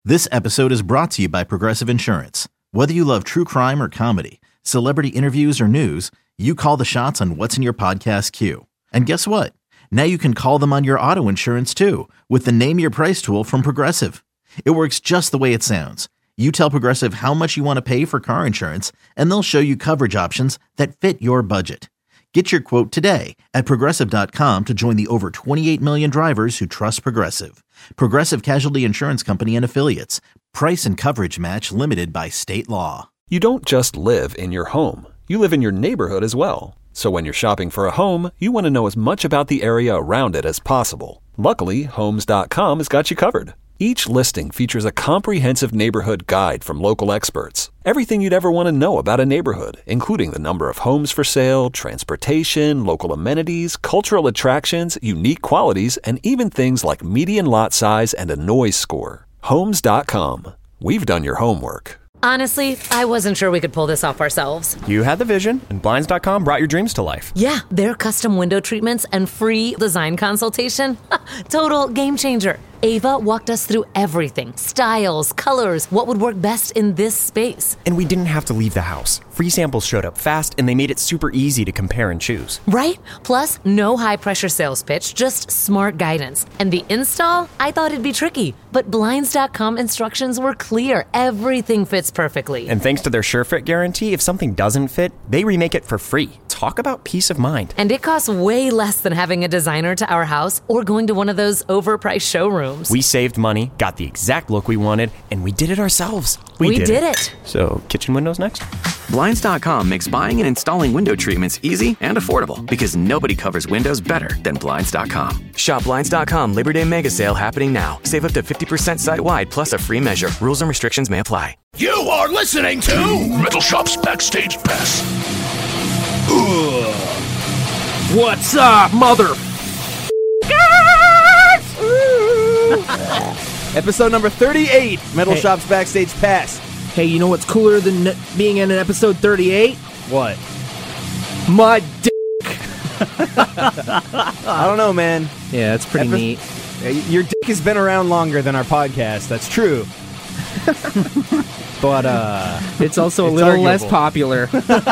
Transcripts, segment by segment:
This episode is brought to you by Progressive Insurance. Whether you love true crime or comedy, celebrity interviews or news, you call the shots on what's in your podcast queue. And guess what? Now you can call them on your auto insurance too with the Name Your Price tool from Progressive. It works just the way it sounds. You tell Progressive how much you want to pay for car insurance, and they'll show you coverage options that fit your budget. Get your quote today at Progressive.com to join the over 28 million drivers who trust Progressive. Progressive Casualty Insurance Company and Affiliates. Price and coverage match limited by state law. You don't just live in your home. You live in your neighborhood as well. So when you're shopping for a home, you want to know as much about the area around it as possible. Luckily, Homes.com has got you covered. Each listing features a comprehensive neighborhood guide from local experts. Everything you'd ever want to know about a neighborhood, including the number of homes for sale, transportation, local amenities, cultural attractions, unique qualities, and even things like median lot size and a noise score. Homes.com. We've done your homework. Honestly, I wasn't sure we could pull this off ourselves. You had the vision, and Blinds.com brought your dreams to life. Yeah, their custom window treatments and free design consultation. Total game changer. Ava walked us through everything. Styles, colors, what would work best in this space. And we didn't have to leave the house. Free samples showed up fast, and they made it super easy to compare and choose. Right? Plus, no high-pressure sales pitch, just smart guidance. And the install? I thought it'd be tricky, but Blinds.com instructions were clear. Everything fits perfectly. And thanks to their SureFit guarantee, if something doesn't fit, they remake it for free. Talk about peace of mind. And it costs way less than having a designer to our house or going to one of those overpriced showrooms. We saved money, got the exact look we wanted, and we did it ourselves. We did it. So, kitchen windows next? Blinds.com makes buying and installing window treatments easy and affordable because nobody covers windows better than Blinds.com. Shop Blinds.com Labor Day Mega Sale happening now. Save up to 50% site-wide plus a free measure. Rules and restrictions may apply. You are listening to Metal Shop's Backstage Pass. What's up, mother? Episode number 38, Metal Shop's Backstage Pass. Hey, you know what's cooler than being in an episode 38? What? My dick. I don't know, man. Yeah, that's pretty neat. Your dick has been around longer than our podcast. That's true. But it's also a little less popular.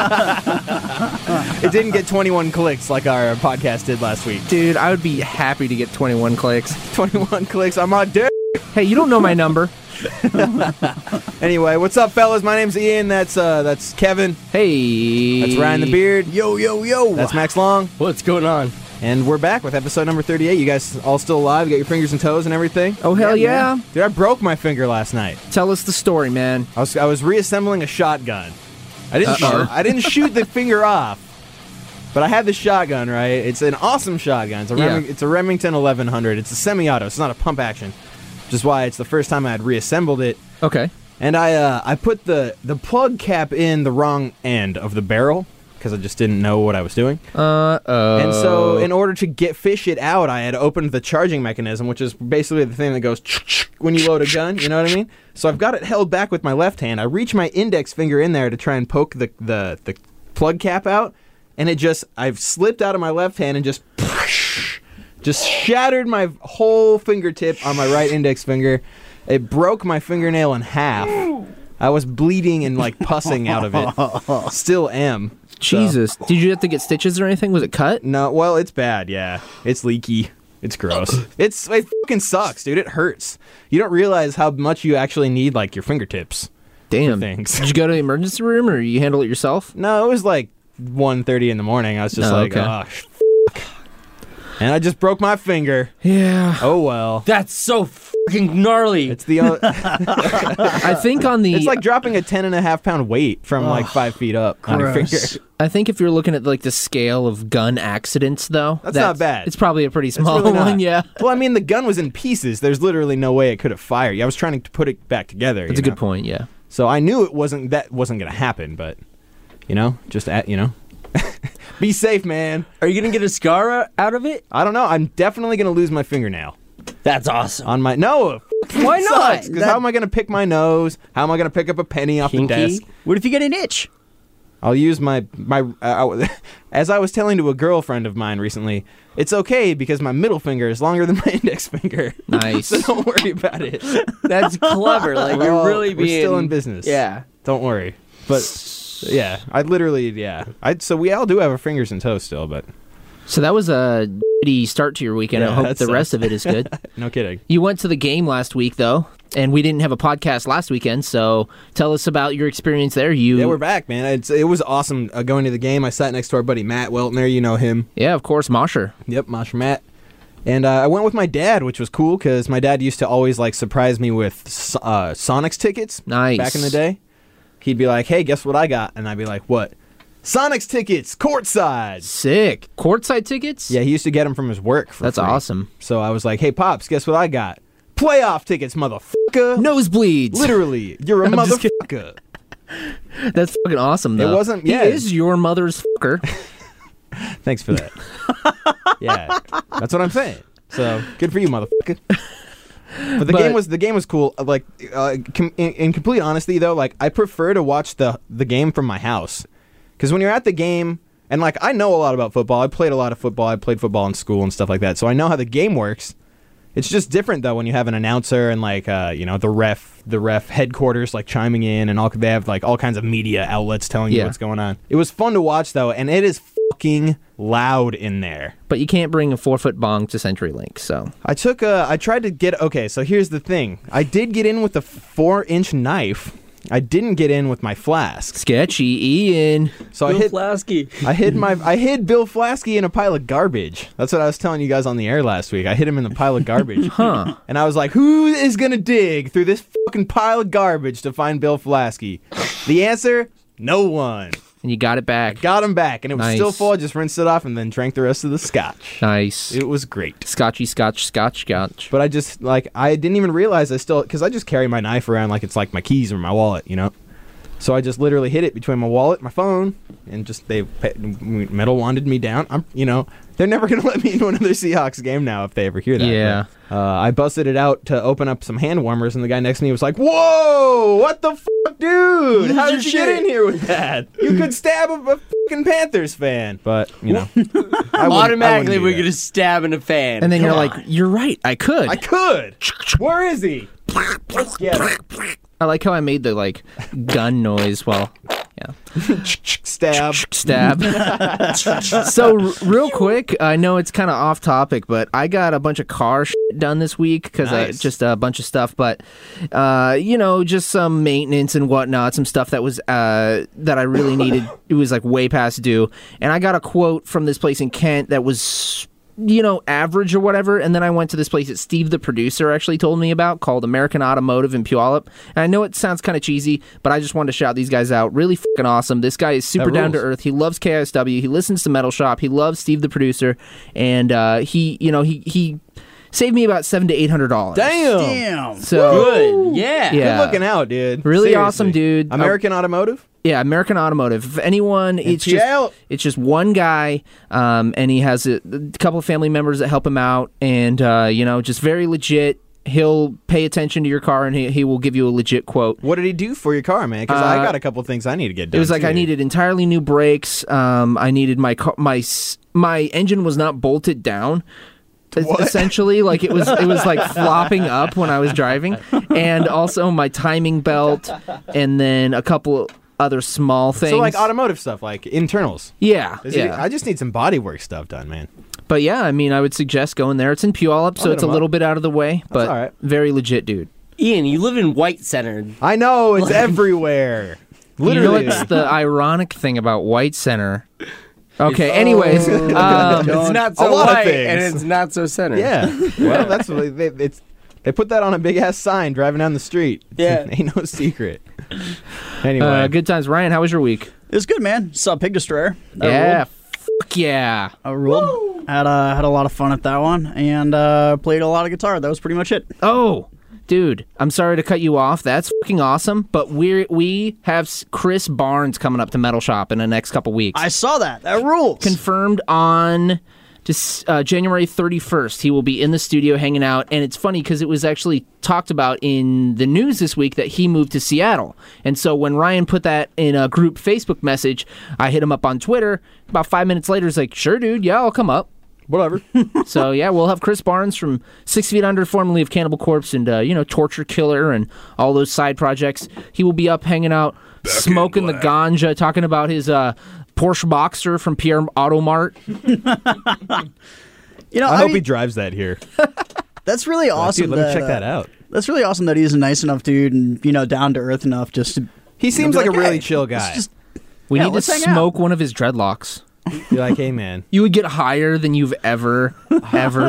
It didn't get 21 clicks like our podcast did last week. Dude, I would be happy to get 21 clicks. 21 clicks on my dick. Hey, you don't know my number. Anyway, what's up, fellas? My name's Ian. That's Kevin. Hey. That's Ryan the Beard. Yo, yo, yo. That's Max Long. What's going on? And we're back with episode number 38. You guys all still alive? You got your fingers and toes and everything? Oh, hell yeah. Dude, I broke my finger last night. Tell us the story, man. I was reassembling a shotgun. I didn't shoot the finger off, but I had the shotgun, right? It's an awesome shotgun. It's a Remington 1100. It's a semi-auto. It's not a pump action, which is why it's the first time I had reassembled it. Okay. And I put the plug cap in the wrong end of the barrel because I just didn't know what I was doing. And so in order to fish it out, I had opened the charging mechanism, which is basically the thing that goes when you load a gun, you know what I mean? So I've got it held back with my left hand. I reach my index finger in there to try and poke the plug cap out, and I've slipped out of my left hand and just shattered my whole fingertip on my right index finger. It broke my fingernail in half. I was bleeding and pussing out of it. Still am. Jesus. So. Did you have to get stitches or anything? Was it cut? No, well, it's bad, yeah. It's leaky. It's gross. It fucking sucks, dude. It hurts. You don't realize how much you actually need, your fingertips. Damn. Things. Did you go to the emergency room or you handle it yourself? No, it was 1:30 in the morning. I was just okay. And I just broke my finger. Yeah. Oh, well. That's so fucking gnarly. It's the... I think on the... It's like dropping a 10.5-pound weight from 5 feet up on your finger. I think if you're looking at the scale of gun accidents, though... That's not bad. It's probably a pretty small really one, yeah. Well, I mean, the gun was in pieces. There's literally no way it could have fired. I was trying to put it back together. That's a good point, yeah. So I knew that wasn't going to happen, but, be safe, man. Are you going to get a scar out of it? I don't know. I'm definitely going to lose my fingernail. That's awesome. On my... No! Why not? Because how am I going to pick my nose? How am I going to pick up a penny off the desk? What if you get an itch? I'll use my as I was telling to a girlfriend of mine recently, it's okay because my middle finger is longer than my index finger. Nice. So don't worry about it. That's clever. Like, you're really we're being... still in business. Yeah. Don't worry. But yeah, I literally so we all do have our fingers and toes still, but So that was a shitty start to your weekend. Yeah, I hope that the rest of it is good. no kidding. You went to the game last week, though, and we didn't have a podcast last weekend, so tell us about your experience there. Yeah, we're back, man. It was awesome going to the game. I sat next to our buddy Matt Weltner. You know him. Yeah, of course, Mosher. Yep, Mosher Matt. And I went with my dad, which was cool because my dad used to always like surprise me with Sonics tickets. Nice. Back in the day. He'd be like, hey, guess what I got? And I'd be like, what? Sonics tickets, courtside. Sick. Courtside tickets? Yeah, he used to get them from his work for That's free. awesome. So I was like, hey, Pops, guess what I got? Playoff tickets, motherfucker. Nosebleeds. Literally, you're a I'm just motherfucker. That's fucking awesome, though. It wasn't, He yeah. is your mother's fucker. Thanks for that. Yeah, that's what I'm saying. So good for you, motherfucker. But the game was cool. Like in complete honesty, though, like I prefer to watch the game from my house because when you're at the game and like I know a lot about football. I played a lot of football. I played football in school and stuff like that. So I know how the game works. It's just different though when you have an announcer and like the ref headquarters like chiming in and they have like all kinds of media outlets telling you what's going on. It was fun to watch though, and it is fucking loud in there. But you can't bring a 4-foot bong to CenturyLink, so. I tried to get, okay, so here's the thing. I did get in with a 4-inch knife. I didn't get in with my flask. Sketchy Ian. So Bill Flasky. I hid Bill Flasky in a pile of garbage. That's what I was telling you guys on the air last week. I hid him in the pile of garbage. Huh. And I was like, who is going to dig through this fucking pile of garbage to find Bill Flasky? The answer, no one. And you got it back. Got him back, and it was Nice. still full. I just rinsed it off and then drank the rest of the scotch. Nice. It was great. Scotchy, scotch. But I just, like, I didn't even realize because I just carry my knife around like it's like my keys or my wallet, you know? So I just literally hid it between my wallet and my phone, and just metal wanded me down. They're never going to let me into another Seahawks game now if they ever hear that. Yeah. But, I busted it out to open up some hand warmers, and the guy next to me was like, whoa, what the fuck, dude? How did you get in here with that? You could stab a fucking Panthers fan. But, Automatically, we're going to stab in a fan. And then Come you're on. like, you're right, I could. I could. Where is he? Let's get him. I like how I made the, like, gun noise while... Yeah. Stab. Stab. So, real quick, I know it's kind of off topic, but I got a bunch of car shit done this week because Nice. just a bunch of stuff, but, just some maintenance and whatnot, some stuff that was, that I really needed. It was, like, way past due. And I got a quote from this place in Kent that was... average or whatever, and then I went to this place that Steve the producer actually told me about called American Automotive in Puyallup, and I know it sounds kind of cheesy, but I just wanted to shout these guys out. Really fucking awesome. This guy is super down to earth. He loves KSW. He listens to Metal Shop. He loves Steve the producer, and he saved me about $700 to $800. Damn. So Good. Yeah. Good looking out, dude. Really Seriously. awesome, dude. American Automotive? Yeah, American Automotive. If anyone, it's PL. just one guy, and he has a couple of family members that help him out, and just very legit. He'll pay attention to your car, and he will give you a legit quote. What did he do for your car, man? Because I got a couple things I need to get done. It was like too. I needed entirely new brakes. I needed my engine was not bolted down. Essentially, like it was like flopping up when I was driving, and also my timing belt, and then a couple other small things. So like automotive stuff, like internals. Yeah, I just need some bodywork stuff done, man. But yeah, I mean, I would suggest going there. It's in Puyallup, so hit it's a him little up. bit out of the way, but all right. very legit, dude. Ian, you live in White Center. I know it's everywhere. Literally, You know what's the ironic thing about White Center? Okay, anyways, It's not so A lot of white, things. and it's not so center. yeah. Well, that's what they put that on a big ass sign driving down the street. Yeah. Ain't no secret. Anyway, good times. Ryan, how was your week? It was good, man. Saw Pig Destroyer. That Yeah, ruled. fuck yeah. Ruled. Had a lot of fun at that one, and played a lot of guitar. That was pretty much it. Oh, dude, I'm sorry to cut you off. That's fucking awesome. But we have Chris Barnes coming up to Metal Shop in the next couple weeks. I saw that. That rules. Confirmed on Just January 31st, he will be in the studio hanging out. And it's funny because it was actually talked about in the news this week that he moved to Seattle. And so when Ryan put that in a group Facebook message, I hit him up on Twitter. About 5 minutes later, he's like, sure, dude. Yeah, I'll come up. Whatever. So, yeah, we'll have Chris Barnes from 6 Feet Under, formerly of Cannibal Corpse, and, Torture Killer and all those side projects. He will be up hanging out, smoking the ganja, talking about his Porsche Boxster from Pierre Automart. I hope he drives that here. That's really awesome. Dude, let me check that out. That's really awesome that he's a nice enough dude and, down to earth enough just to... He seems like a really chill guy. We need to smoke one of his dreadlocks. Be like, hey, man. You would get higher than you've ever been.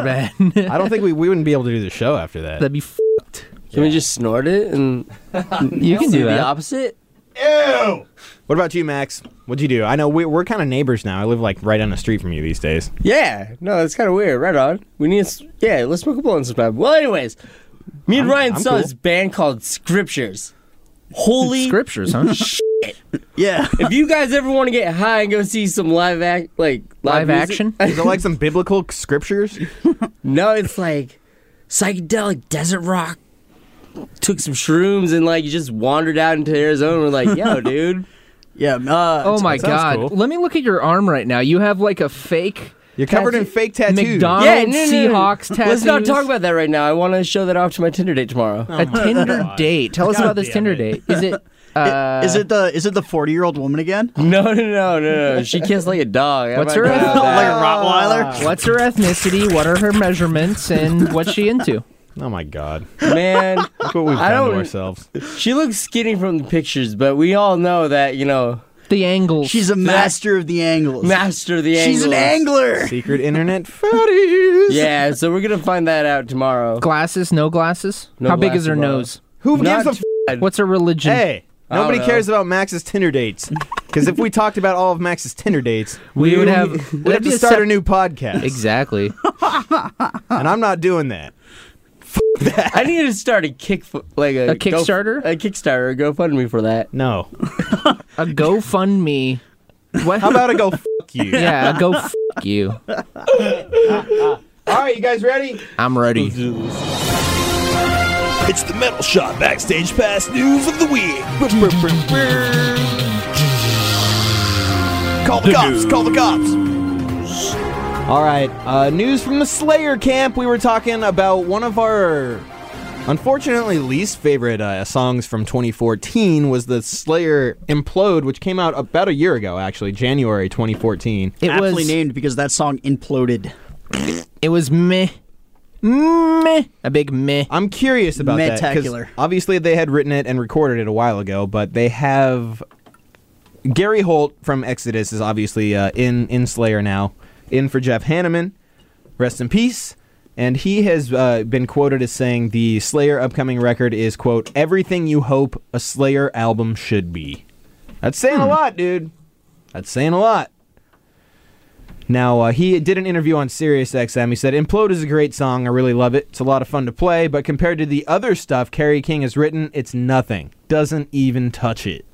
I don't think we wouldn't be able to do the show after that. That'd be fucked. Can we just snort it and you can do the that. opposite? Ew! What about you, Max? What'd you do? I know we're kind of neighbors now. I live like right down the street from you these days. Yeah. No, that's kind of weird. Right on. We need let's smoke a blunt sometime. Well, anyways, me and Ryan saw this band called Scriptures. Holy Scriptures, huh? shit. Yeah. If you guys ever want to get high and go see some live action? Is it like some biblical scriptures? No, it's like psychedelic desert rock. Took some shrooms and you just wandered out into Arizona. We're like, yo, dude. Yeah. Oh my God. Cool. Let me look at your arm right now. You have like a fake. You're covered in fake tattoos. McDonald's Seahawks tattoos. Let's not talk about that right now. I want to show that off to my Tinder date tomorrow. A Tinder date. Tell us about this Tinder date. Is it? Is it the 40-year-old woman again? No. She kissed like a dog. What's her like a Rottweiler? What's her ethnicity? What are her measurements? And what's she into? Oh my God, man! Look what we've done to ourselves. She looks skinny from the pictures, but we all know that the angles. She's a master of the angles. Master of the angles. She's an angler. Secret internet fatties. Yeah, so we're gonna find that out tomorrow. Glasses? No glasses? No How big glasses is her nose? Who gives a f***? What's her religion? Hey, nobody cares about Max's Tinder dates. Because if we talked about all of Max's Tinder dates, we'd have to start a new podcast. Exactly. And I'm not doing that. That. I need to start a Kickstarter. A Kickstarter, GoFundMe for that. No. A GoFundMe. What? How about a go f*** you? Yeah, a go f*** you. All right, you guys ready? I'm ready. It's the Metal Shop Backstage Pass News of the Week. Call the cops. Call the cops. All right, news from the Slayer camp. We were talking about one of our, unfortunately, least favorite songs from 2014 was the Slayer Implode, which came out about a year ago, actually, January 2014. It was named because that song imploded. It was meh. Meh. A big meh. I'm curious about that, because obviously they had written it and recorded it a while ago, but they have... Gary Holt from Exodus is obviously in Slayer now. In for Jeff Hanneman, rest in peace. And he has been quoted as saying the Slayer upcoming record is, quote, everything you hope a Slayer album should be. That's saying a lot, dude. That's saying a lot. Now, he did an interview on SiriusXM. He said, Implode is a great song. I really love it. It's a lot of fun to play. But compared to the other stuff Kerry King has written, it's nothing. Doesn't even touch it.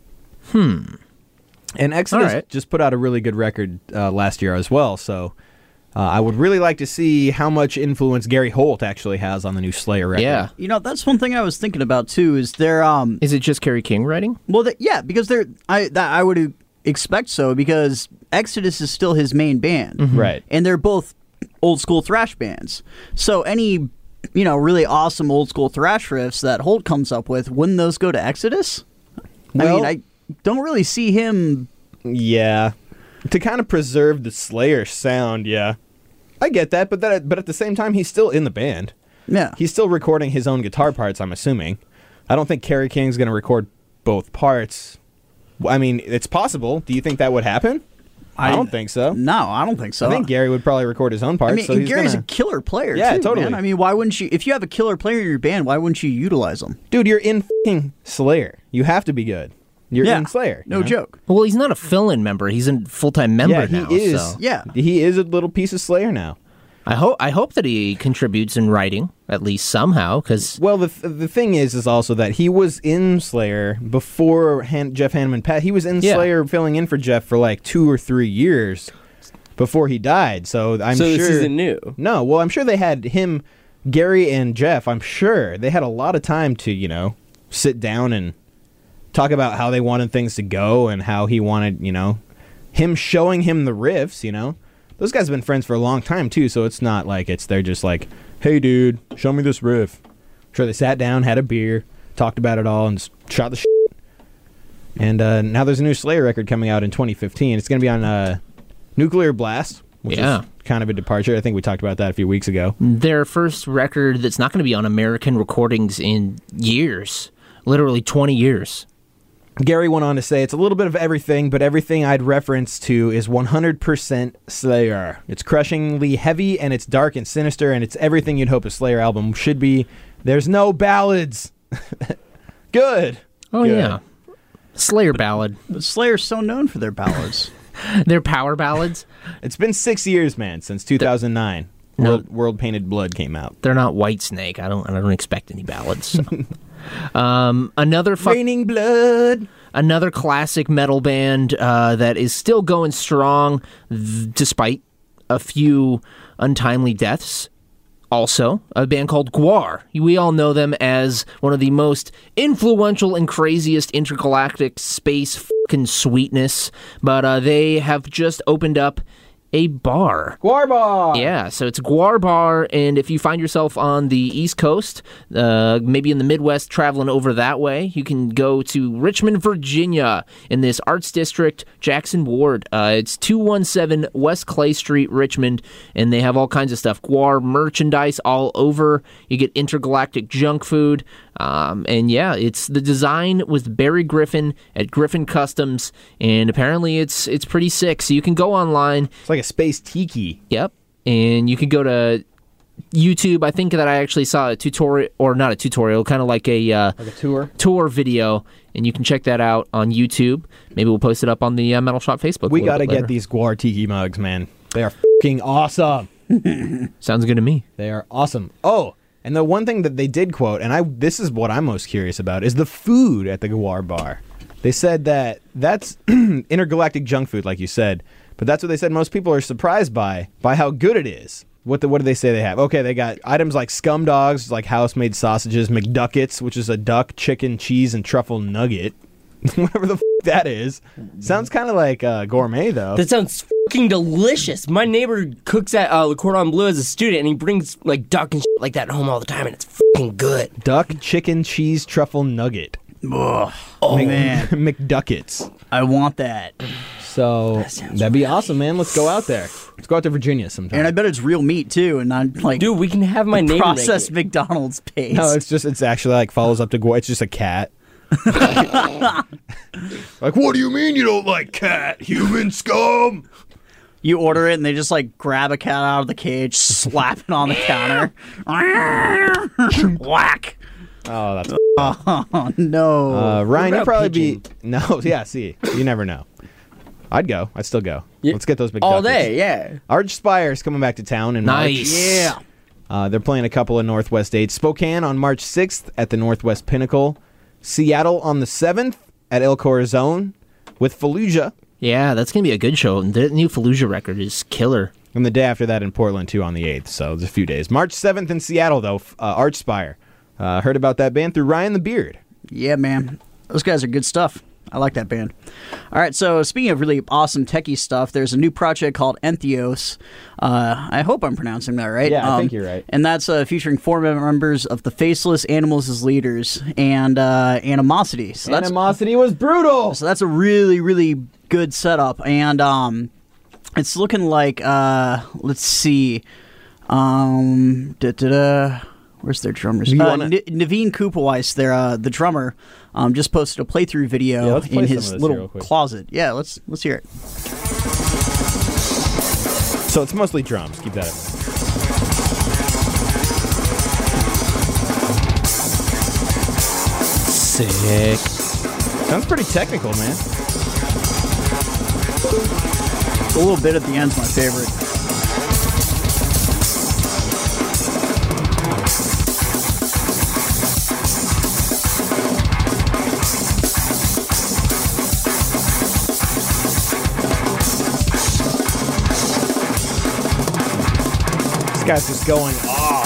And Exodus just put out a really good record last year as well, so I would really like to see how much influence Gary Holt actually has on the new Slayer record. Yeah. That's one thing I was thinking about, too, is there... Is it just Kerry King writing? Well, yeah, because I would expect so, because Exodus is still his main band. Mm-hmm. Right. And they're both old-school thrash bands. So any, really awesome old-school thrash riffs that Holt comes up with, wouldn't those go to Exodus? Well, I don't really see him... Yeah. To kind of preserve the Slayer sound, yeah. I get that, but at the same time, he's still in the band. Yeah. He's still recording his own guitar parts, I'm assuming. I don't think Kerry King's going to record both parts. I mean, it's possible. Do you think that would happen? I don't think so. No, I don't think so. I think Gary would probably record his own parts. I mean, Gary's a killer player, yeah, too, totally. man. I mean, why wouldn't you... If you have a killer player in your band, why wouldn't you utilize them? Dude, you're in f***ing Slayer. You have to be good. You're in Slayer. No joke. Well, he's not a fill-in member. He's a full-time member now. He is. So. Yeah. He is a little piece of Slayer now. I hope that he contributes in writing, at least somehow, because... Well, the thing is also that he was in Slayer before Jeff Hanneman passed. He was in Slayer filling in for Jeff for like 2 or 3 years. before he died. So I'm so sure this isn't new. No, well, I'm sure they had him, Gary and Jeff. I'm sure they had a lot of time to sit down and talk about how they wanted things to go and how he wanted him showing him the riffs. Those guys have been friends for a long time too, so it's not like they're just like, hey dude, show me this riff. I'm sure they sat down, had a beer, talked about it all, and just shot the shit. And now there's a new Slayer record coming out in 2015. It's going to be on Nuclear Blast, which is kind of a departure. I think we talked about that a few weeks ago. Their first record that's not going to be on American recordings in years, literally 20 years. Gary went on to say, it's a little bit of everything, but everything I'd reference to is 100% Slayer. It's crushingly heavy, and it's dark and sinister, and it's everything you'd hope a Slayer album should be. There's no ballads. Good. Oh, Good. yeah. Slayer ballad. But Slayer's so known for their ballads. Their power ballads? It's been 6 years, man, since 2009. World Painted Blood came out. They're not Whitesnake. I don't expect any ballads. So. Raining Blood. Another classic metal band that is still going strong despite a few untimely deaths. Also, a band called Gwar. We all know them as one of the most influential and craziest intergalactic space fucking sweetness, but they have just opened up a bar. Gwar Bar! Yeah, so it's Gwar Bar, and if you find yourself on the East Coast, maybe in the Midwest, traveling over that way, you can go to Richmond, Virginia, in this Arts District, Jackson Ward. It's 217 West Clay Street, Richmond, and they have all kinds of stuff. Gwar merchandise all over. You get intergalactic junk food. And yeah, it's the design with Barry Griffin at Griffin Customs, and apparently it's pretty sick. So you can go online. It's like a space tiki. Yep. And you can go to YouTube. I think that I actually saw a tutorial, or not a tutorial, kind of like a tour video, and you can check that out on YouTube. Maybe we'll post it up on the Metal Shop Facebook. We got to get these Gwar tiki mugs, man. They are fucking awesome. Sounds good to me. They are awesome. Oh, and the one thing that they did quote, and this is what I'm most curious about, is the food at the Gwar Bar. They said that's intergalactic junk food, like you said, but that's what they said most people are surprised by how good it is. What do they say they have? Okay, they got items like scum dogs, like house-made sausages, McDuckets, which is a duck, chicken, cheese, and truffle nugget. Whatever the that is. Sounds kind of like gourmet, though. That sounds fucking delicious. My neighbor cooks at Le Cordon Bleu as a student, and he brings like duck and shit like that home all the time, and it's fucking good. Duck, chicken, cheese, truffle nugget. Oh, man. McDuckets. I want that. So that'd be awesome, man. Let's go out there. Let's go out to Virginia sometime. And I bet it's real meat too, and not like dude, we can have my neighbor processed McDonald's paste. No, it's actually like follows up to Gwar. It's just a cat. Like, what do you mean you don't like cat, human scum? You order it and they just like grab a cat out of the cage, slap it on the counter. Whack. Oh, that's oh no. Ryan, you'd probably be see, you never know. I'd go. I'd still go. Yeah. Let's get those McDuckets. All day, yeah. Archspire's coming back to town in March. Yeah. They're playing a couple of Northwest dates. Spokane on March 6th at the Northwest Pinnacle. Seattle on the 7th at El Corazon with Fallujah. Yeah, that's going to be a good show. The new Fallujah record is killer. And the day after that in Portland, too, on the 8th. So there's a few days. March 7th in Seattle, though, Archspire. Heard about that band through Ryan the Beard. Yeah, man. Those guys are good stuff. I like that band. All right, so speaking of really awesome techie stuff, there's a new project called Entheos. I hope I'm pronouncing that right. Yeah, I think you're right. And that's featuring 4 members of the Faceless, Animals as leaders, and Animosity. So Animosity was brutal! So that's a really, really good setup. And it's looking like, let's see, where's their drummers? Naveen Kupawais, the drummer, just posted a playthrough video in his little closet. Yeah, let's hear it. So it's mostly drums. Keep that in mind. Sick. Sounds pretty technical, man. A little bit at the end's my favorite. This guy's just going off.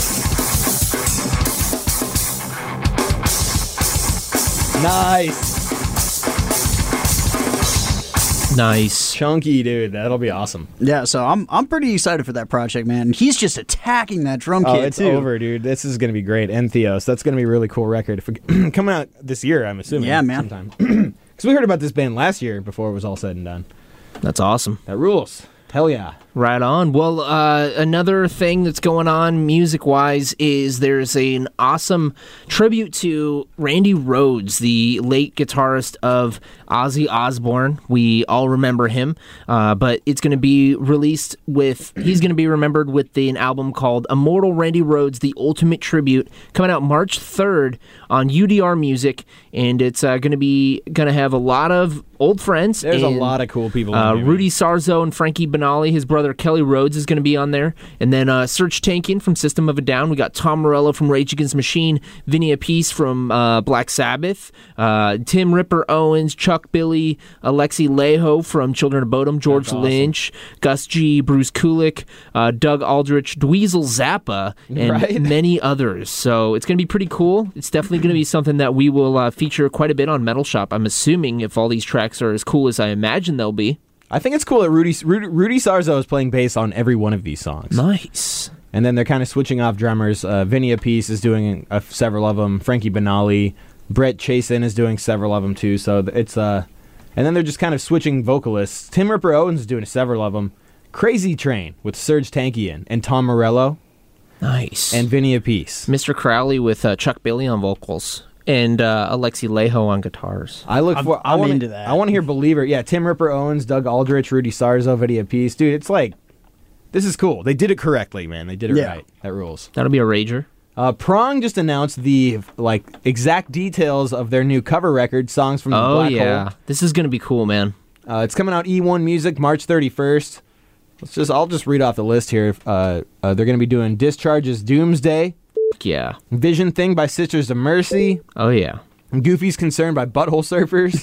Nice. Chunky, dude. That'll be awesome. Yeah, so I'm pretty excited for that project, man. He's just attacking that drum kit, it's too. over, dude. This is going to be great. Entheos. That's going to be a really cool record. If we, coming out this year, I'm assuming. Yeah, man. Sometime. Because we heard about this band last year before it was all said and done. That's awesome. That rules. Hell yeah. Right on. Well, another thing that's going on music-wise is there's an awesome tribute to Randy Rhoads, the late guitarist of Ozzy Osbourne. We all remember him, but it's going to be released he's going to be remembered with an album called Immortal Randy Rhoads, The Ultimate Tribute, coming out March 3rd on UDR Music, and it's going to have a lot of old friends. There's a lot of cool people. Rudy Sarzo and Frankie Banali, his brother Kelly Rhodes is going to be on there. And then Serge Tankian from System of a Down. We got Tom Morello from Rage Against the Machine, Vinny Appice from Black Sabbath, Tim Ripper Owens, Chuck Billy, Alexi Laiho from Children of Bodom, George Lynch, Gus G, Bruce Kulick, Doug Aldrich, Dweezil Zappa, and many others. So it's going to be pretty cool. It's definitely going to be something that we will feature quite a bit on Metal Shop. I'm assuming if all these tracks are as cool as I imagine they'll be. I think it's cool that Rudy Sarzo is playing bass on every one of these songs. Nice. And then they're kind of switching off drummers. Vinny Appice is doing several of them. Frankie Banali, Brett Chasin is doing several of them too. So it's and then they're just kind of switching vocalists. Tim Ripper Owens is doing several of them. Crazy Train with Serge Tankian and Tom Morello. Nice. And Vinny Appice. Mr. Crowley with Chuck Billy on vocals. And Alexi Laiho on guitars. I'm into that. I want to hear Believer. Yeah, Tim Ripper Owens, Doug Aldrich, Rudy Sarzo, Vinny Appice. Dude, it's like, this is cool. They did it correctly, man. They did it right. That rules. That'll be a rager. Prong just announced the exact details of their new cover record, Songs from the Black Hole. This is going to be cool, man. It's coming out E1 Music March 31st. I'll just read off the list here. They're going to be doing Discharge's Doomsday. Yeah. Vision Thing by Sisters of Mercy. Oh, yeah. Goofy's Concern by Butthole Surfers.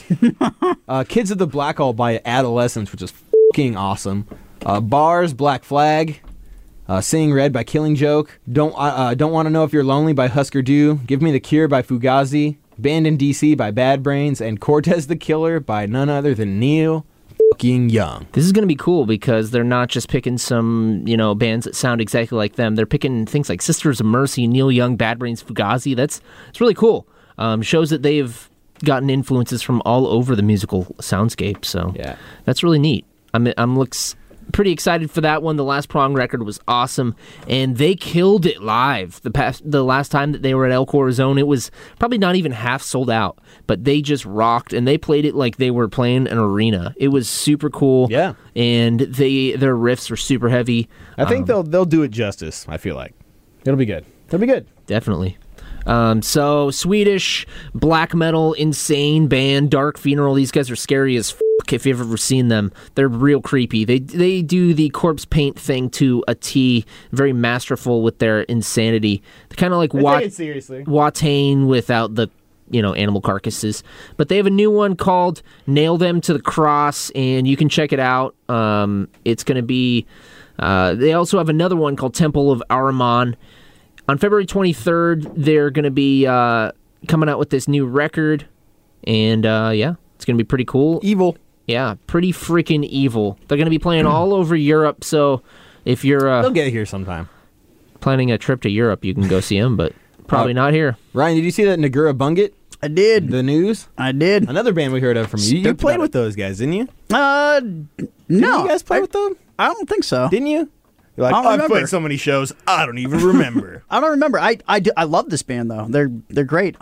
Kids of the Black Hole by Adolescents, which is fucking awesome. Bars, Black Flag. Seeing Red by Killing Joke. Don't Want to Know If You're Lonely by Husker Du. Give Me the Cure by Fugazi. Banned in DC by Bad Brains. And Cortez the Killer by none other than Neil fucking Young. This is going to be cool because they're not just picking some, bands that sound exactly like them. They're picking things like Sisters of Mercy, Neil Young, Bad Brains, Fugazi. It's really cool. Shows that they've gotten influences from all over the musical soundscape. So yeah, that's really neat. I'm pretty excited for that one. The last Prong record was awesome, and they killed it live. The last time that they were at El Corazon, it was probably not even half sold out, but they just rocked, and they played it like they were playing an arena. It was super cool. Yeah, and their riffs are super heavy. I think they'll do it justice. I feel like it'll be good. It'll be good. Definitely. So Swedish black metal insane band Dark Funeral. These guys are scary as if you've ever seen them. They're real creepy. They do the corpse paint thing to a T. Very masterful with their insanity. They're kind of like Watain without the animal carcasses. But they have a new one called Nail Them to the Cross, and you can check it out. It's going to be. They also have another one called Temple of Ahriman. On February 23rd, they're going to be coming out with this new record, and it's going to be pretty cool. Evil. Yeah, pretty freaking evil. They're going to be playing all over Europe, so if you're they'll get here sometime. Planning a trip to Europe, you can go see them, but probably not here. Ryan, did you see that Nagura Bunget? I did. The news? I did. Another band we heard of from you. You played with those guys, didn't you? No. Didn't you guys play with them? I don't think so. Didn't you? You're like, I've played so many shows, I don't even remember. I don't remember. I love this band though. They're great.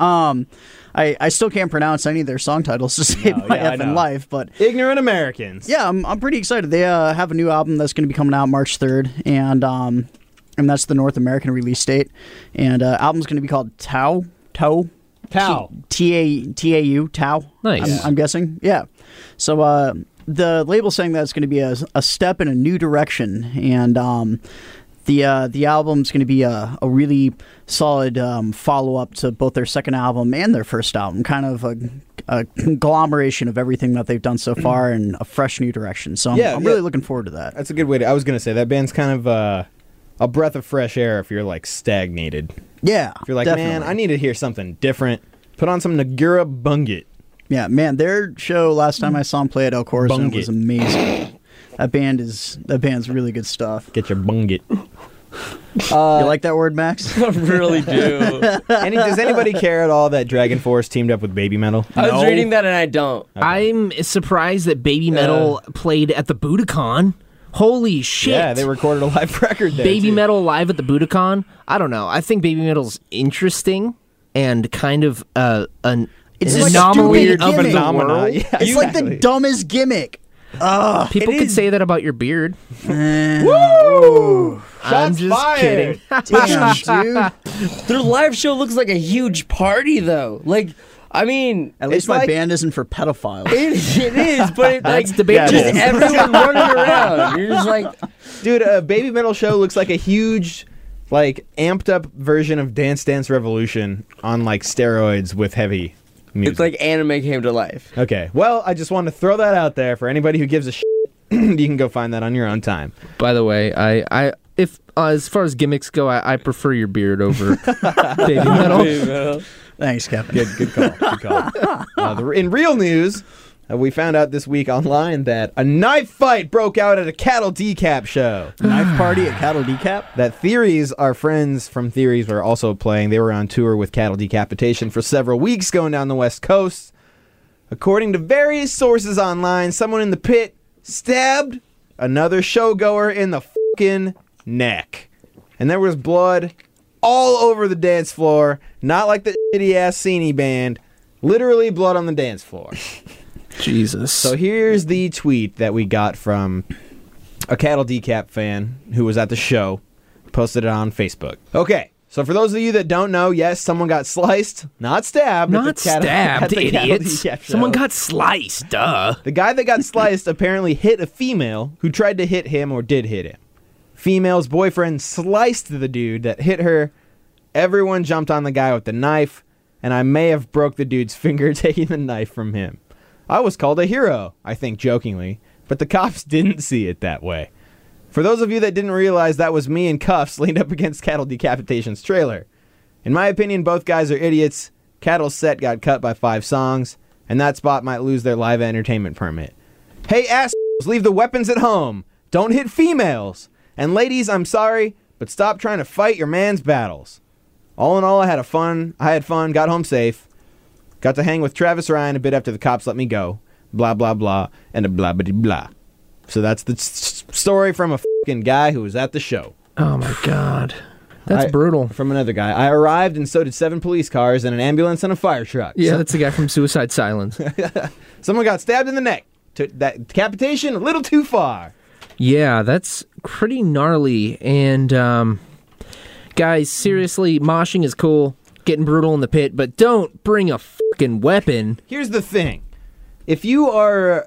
I still can't pronounce any of their song titles to save my effing life, but Ignorant Americans. Yeah, I'm pretty excited. They have a new album that's going to be coming out March 3rd, and that's the North American release date. And album's going to be called Tau. T-A-U, Tau. Nice. I'm guessing. Yeah. So the label's saying that it's going to be a step in a new direction, and the album's going to be a really solid follow-up to both their second album and their first album, kind of a conglomeration of everything that they've done so far in a fresh new direction. So I'm really looking forward to that. That's a good way to... I was going to say, that band's kind of... a breath of fresh air if you're like stagnated. Yeah, if you're like, definitely. man, I need to hear something different. Put on some Nagura Bungit. Yeah, man, their show last time I saw them play at El Corazon was amazing. That band's really good stuff. Get your Bungit. You like that word, Max? I really do. Does anybody care at all that Dragon Force teamed up with Baby Metal? I was reading that and I don't. Okay. I'm surprised that Baby Metal played at the Budokan. Holy shit. Yeah, they recorded a live record there, Baby too. Metal live at the Budokan? I don't know. I think Baby Metal's interesting and kind of an anomaly like of the gimmick. world. Yeah, It's like the dumbest gimmick. People could say that about your beard. Woo! I'm Shots just fired. kidding. Damn, dude. Their live show looks like a huge party, though. Like, I mean, At least It's my like- band isn't for pedophiles. it is, but it, like, That's debatable. just everyone running around. You're just like, Dude, a Baby Metal show looks like a huge, like, amped up version of Dance Dance Revolution on, like, steroids with heavy music. it's like anime came to life. Okay, well, I just wanted to throw that out there for anybody who gives a shit. You can go find that on your own time. By the way, if as far as gimmicks go, I prefer your beard over Baby Metal. Thanks, Kevin. Good call. Good call. In real news, we found out this week online that a knife fight broke out at a Cattle Decap show. Knife party at Cattle Decap? That Theories, our friends from Theories, were also playing. They were on tour with Cattle Decapitation for several weeks going down the West Coast. According to various sources online, someone in the pit stabbed another showgoer in the fucking neck. And there was blood all over the dance floor, not like the shitty-ass Sini band. Literally blood on the dance floor. Jesus. So here's the tweet that we got from a Cattle Decap fan who was at the show. Posted it on Facebook. Okay, so for those of you that don't know, yes, someone got sliced, not stabbed. Not at the Cattle stabbed, Decap idiots. show. Someone got sliced, duh. The guy that got sliced apparently hit a female who tried to hit him or did hit him. Female's boyfriend sliced the dude that hit her. Everyone jumped on the guy with the knife, and I may have broke the dude's finger taking the knife from him. I was called a hero, I think jokingly, but the cops didn't see it that way. For those of you that didn't realize, that was me in cuffs leaned up against Cattle Decapitation's trailer. In my opinion, both guys are idiots. Cattle's set got cut by 5 songs, and that spot might lose their live entertainment permit. Hey, assholes, leave the weapons at home. Don't hit females. And ladies, I'm sorry, but stop trying to fight your man's battles. All in all, I had fun, got home safe, got to hang with Travis Ryan a bit after the cops let me go, blah, blah, blah, and a blah, blah, blah. So that's the story from a fucking guy who was at the show. Oh my god. That's brutal. From another guy. I arrived and so did 7 police cars and an ambulance and a fire truck. Yeah, that's the guy from Suicide Silence. Someone got stabbed in the neck. That decapitation, a little too far. Yeah, that's pretty gnarly. And, guys, seriously, moshing is cool, getting brutal in the pit, but don't bring a fucking weapon. Here's the thing. If you are,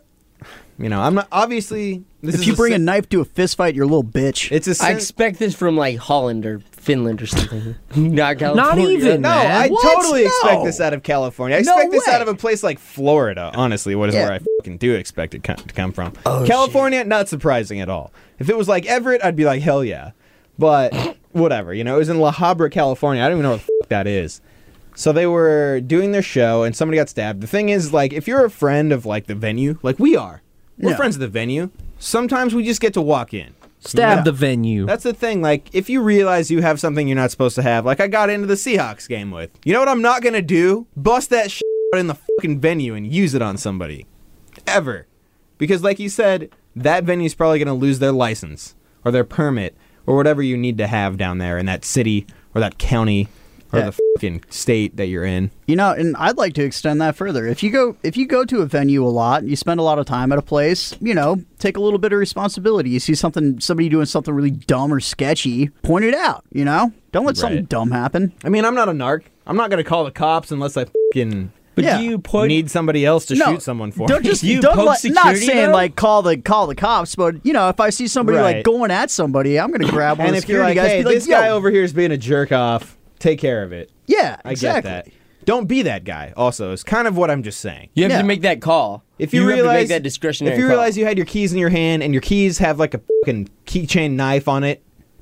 I'm not, obviously... If you bring a knife to a fist fight, you're a little bitch. I expect this from, like, Holland or Finland or something. Not California. Not even, No, man. I What? totally expect No. this out of California. I No expect this way. out of a place like Florida, honestly, what is Yeah. where I fucking do expect it to come from. California, not surprising at all. If it was like Everett, I'd be like, hell yeah. But whatever, it was in La Habra, California. I don't even know what the fuck that is. So they were doing their show, and somebody got stabbed. The thing is, like, if you're a friend of, like, the venue, like we are, we're Yeah. friends of the venue, sometimes we just get to walk in. Stab the venue. That's the thing. Like, if you realize you have something you're not supposed to have, like I got into the Seahawks game with. You know what I'm not going to do? Bust that shit out in the fucking venue and use it on somebody. Ever. Because like you said, that venue's probably going to lose their license or their permit or whatever you need to have down there in that city or that county or Yeah. the fucking state that you're in. And I'd like to extend that further. If you go to a venue a lot, you spend a lot of time at a place, take a little bit of responsibility. You see somebody doing something really dumb or sketchy, point it out, Don't let something Right. dumb happen. I mean, I'm not a narc. I'm not going to call the cops unless I fucking But Yeah. do you put... need somebody else to No, shoot someone for Don't me. just You don't poke not security, saying though? like call the cops, but if I see somebody Right. like going at somebody, I'm gonna grab one And of the if you're security like, guys. hey, and be this like, guy "Yo." over here is being a jerk off, take care of it. Yeah, I exactly. get that. Don't be that guy. Also, is kind of what I'm just saying. You have Yeah. to make that call. If you, have realize to make that discretionary if you call. realize you had your keys in your hand and your keys have like a fucking keychain knife on it,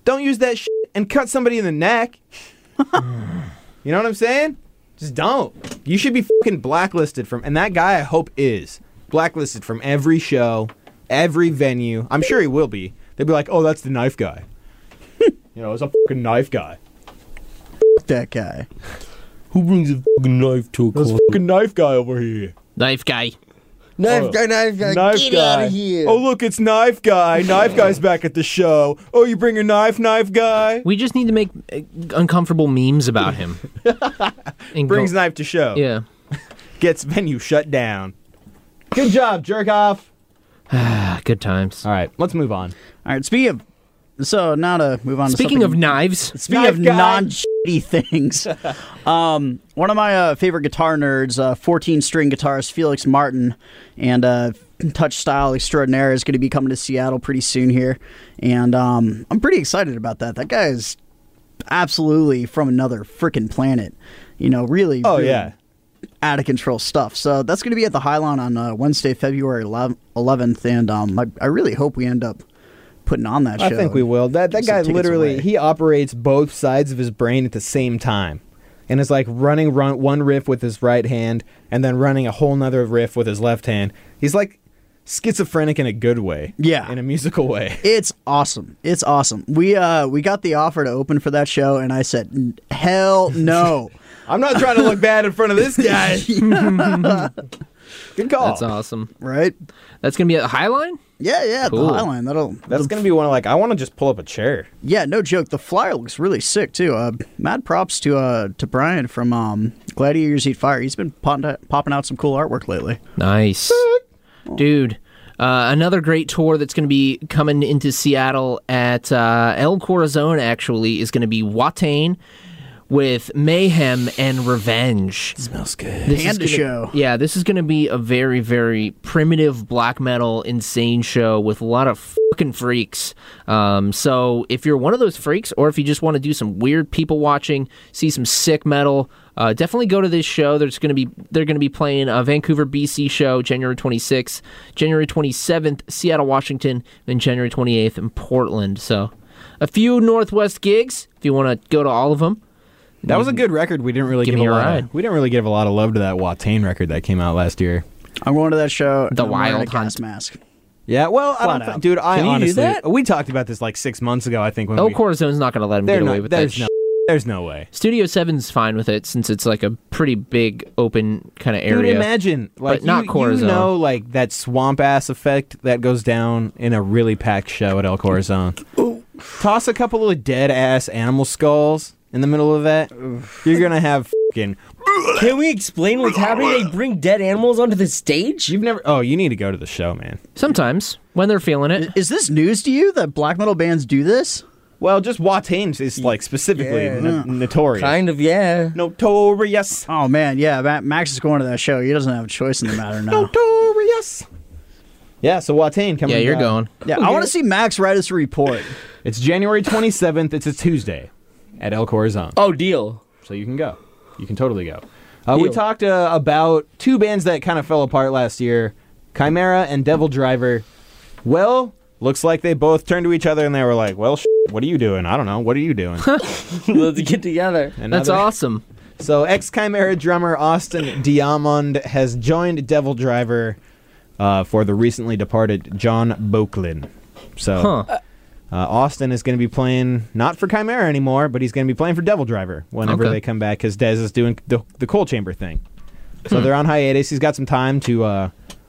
Don't use that shit and cut somebody in the neck. You know what I'm saying? Just don't. You should be fucking blacklisted from, and that guy I hope is blacklisted from every show, every venue. I'm sure he will be. They'll be like, oh, that's the knife guy. It's a fucking knife guy. That guy. Who brings a fucking knife to a There's a fucking knife guy over here. Knife guy. Knife guy, get out of here. Oh, look, it's Knife Guy. Knife Guy's back at the show. Oh, you bring your knife, Knife Guy? We just need to make uncomfortable memes about him. Brings knife to show. Yeah. Gets venue shut down. Good job, jerk off. Good times. All right, let's move on. All right, speaking of... So now to move on to Speaking of knives. Speaking of non-shitty things, one of my favorite guitar nerds, 14-string guitarist Felix Martin, and touch style extraordinaire is going to be coming to Seattle pretty soon here, and I'm pretty excited about that. That guy is absolutely from another freaking planet. Really yeah, out of control stuff. So that's going to be at the Highline on Wednesday, February 11th, and I really hope we end up putting on that show. I think we will. That guy literally, he operates both sides of his brain at the same time. And it's like running one riff with his right hand and then running a whole nother riff with his left hand. He's like schizophrenic in a good way. Yeah. In a musical way. It's awesome. It's awesome. We got the offer to open for that show, and I said, hell no. I'm not trying to look bad in front of this guy. Good call. That's awesome. Right? That's going to be at the Highline? Yeah, Cool. the Highline. That's going to be one of I want to just pull up a chair. Yeah, no joke. The flyer looks really sick, too. Mad props to Brian from Gladiators Eat Fire. He's been popping out some cool artwork lately. Nice. Dude, another great tour that's going to be coming into Seattle at El Corazon, actually, is going to be Watain with Mayhem and Revenge. Smells good. Panda show. Yeah, this is going to be a very, very primitive black metal insane show with a lot of fucking freaks. So if you're one of those freaks, or if you just want to do some weird people watching, see some sick metal, definitely go to this show. They're going to be playing a Vancouver, BC show January 26th, January 27th, Seattle, Washington, and January 28th in Portland. So a few Northwest gigs if you want to go to all of them. That was a good record. We didn't really give a lot of love to that Watain record that came out last year. I'm going to that show. The and I'm wearing Wild a gas Hunt mask. Yeah, well, dude, I Can you honestly, do that? we talked about this like 6 months ago, I think. When El Corazon's not going to let him get away with that. There's no way. Studio 7's fine with it since it's like a pretty big open kind of area. Dude, imagine, like, not Corazon. like that swamp ass effect that goes down in a really packed show at El Corazon. Toss a couple of dead ass animal skulls in the middle of that. You're gonna have fucking. Can we explain what's happening? They bring dead animals onto the stage? You've never. Oh, you need to go to the show, man. Sometimes when they're feeling it. Is this news to you that black metal bands do this? Well, just Watain is like specifically notorious. Kind of, yeah. Notorious. Oh man, yeah. Max is going to that show. He doesn't have a choice in the matter now. Notorious. Yeah, so Watain coming. Yeah, you're going. Yeah, I want to see Max write us a report. It's January 27th. It's a Tuesday at El Corazon. Oh, deal. So you can go. You can totally go. We talked about two bands that kind of fell apart last year, Chimera and Devil Driver. Well, looks like they both turned to each other and they were like, well, what are you doing? I don't know. What are you doing? Let's get together. That's awesome. So ex-Chimera drummer Austin Diamond has joined Devil Driver for the recently departed John Boecklin. So Austin is going to be playing, not for Chimera anymore, but he's going to be playing for Devil Driver whenever they come back, because Dez is doing the Coal Chamber thing. So they're on hiatus. He's got some time to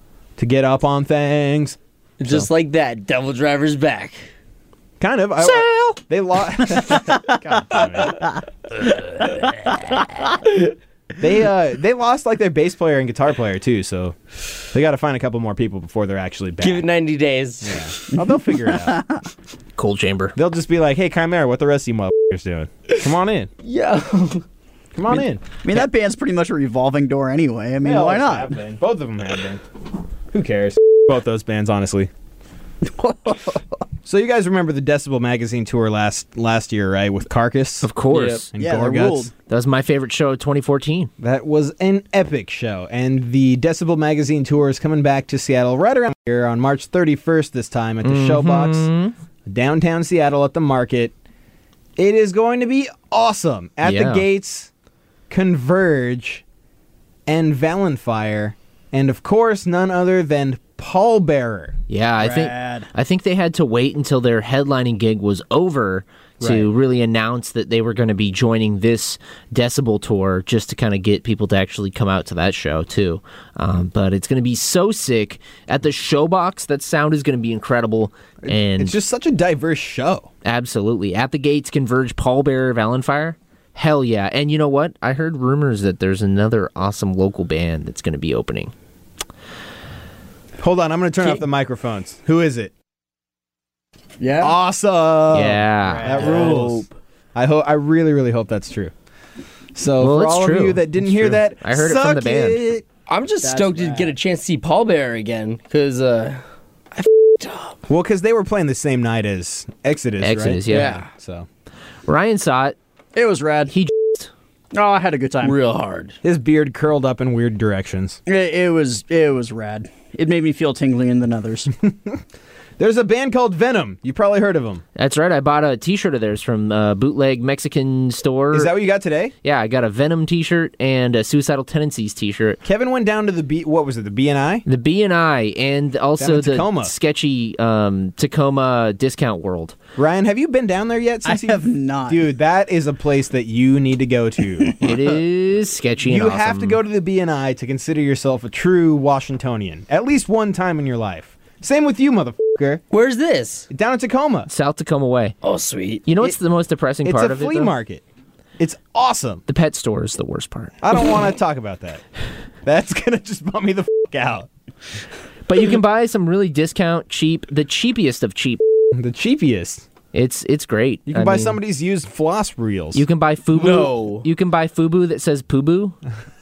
get up on things. Just like that, Devil Driver's back. Kind of. They lost. God damn it. They lost like their bass player and guitar player too, so they got to find a couple more people before they're actually back. Give it 90 days. Yeah. Oh, they'll figure it out. Coal Chamber. They'll just be like, "Hey, Chimera, what the rest of you motherfuckers doing? Come on in." Yeah. Come on in. I mean, that band's pretty much a revolving door anyway. I mean, why not? Both of them have been. Who cares? Both those bands, honestly. So you guys remember the Decibel Magazine tour last year, right? With Carcass, of course, and yeah, Gorguts. That was my favorite show of 2014. That was an epic show, and the Decibel Magazine tour is coming back to Seattle right around here on March 31st. This time at the Showbox, downtown Seattle at the Market. It is going to be awesome. At the Gates, Converge, and Valenfire, and of course, none other than Pallbearer. Yeah, I think they had to wait until their headlining gig was over to really announce that they were going to be joining this Decibel tour, just to kind of get people to actually come out to that show too. But it's going to be so sick at the Showbox. That sound is going to be incredible, and it's just such a diverse show. Absolutely, At the Gates, Converge, Pallbearer, Valenfire. Hell yeah! And you know what? I heard rumors that there's another awesome local band that's going to be opening. Hold on, I'm going to turn off the microphones. Who is it? Yeah. Awesome. Yeah. That rules. I really, really hope that's true. So for all of you that didn't hear that, I heard it from the band. I'm just stoked to get a chance to see Pallbearer again, because I f***ed up. Well, because they were playing the same night as Exodus, right? Yeah. So Ryan saw it. It was rad. I had a good time. Real hard. His beard curled up in weird directions. It was rad. It made me feel tingly in the nethers. There's a band called Venom. You probably heard of them. That's right. I bought a T-shirt of theirs from Bootleg Mexican Store. Is that what you got today? Yeah, I got a Venom T-shirt and a Suicidal Tendencies T-shirt. Kevin went down to the the B&I? The B&I, and also the Tacoma. sketchy Tacoma Discount World. Ryan, have you been down there yet? I have not. Dude, that is a place that you need to go to. It is sketchy and You awesome. have to go to the B&I to consider yourself a true Washingtonian. At least one time in your life. Same with you, motherfucker. Where's this? Down in Tacoma. South Tacoma Way. Oh, sweet. You know what's the most depressing part of it, It's a flea market. It's awesome. The pet store is the worst part. I don't want to talk about that. That's going to just bum me the out. But you can buy some really cheap, the cheapiest of cheap. The cheapiest. It's great. You can buy somebody's used floss reels. You can buy FUBU. No. You can buy FUBU that says Poo-Boo.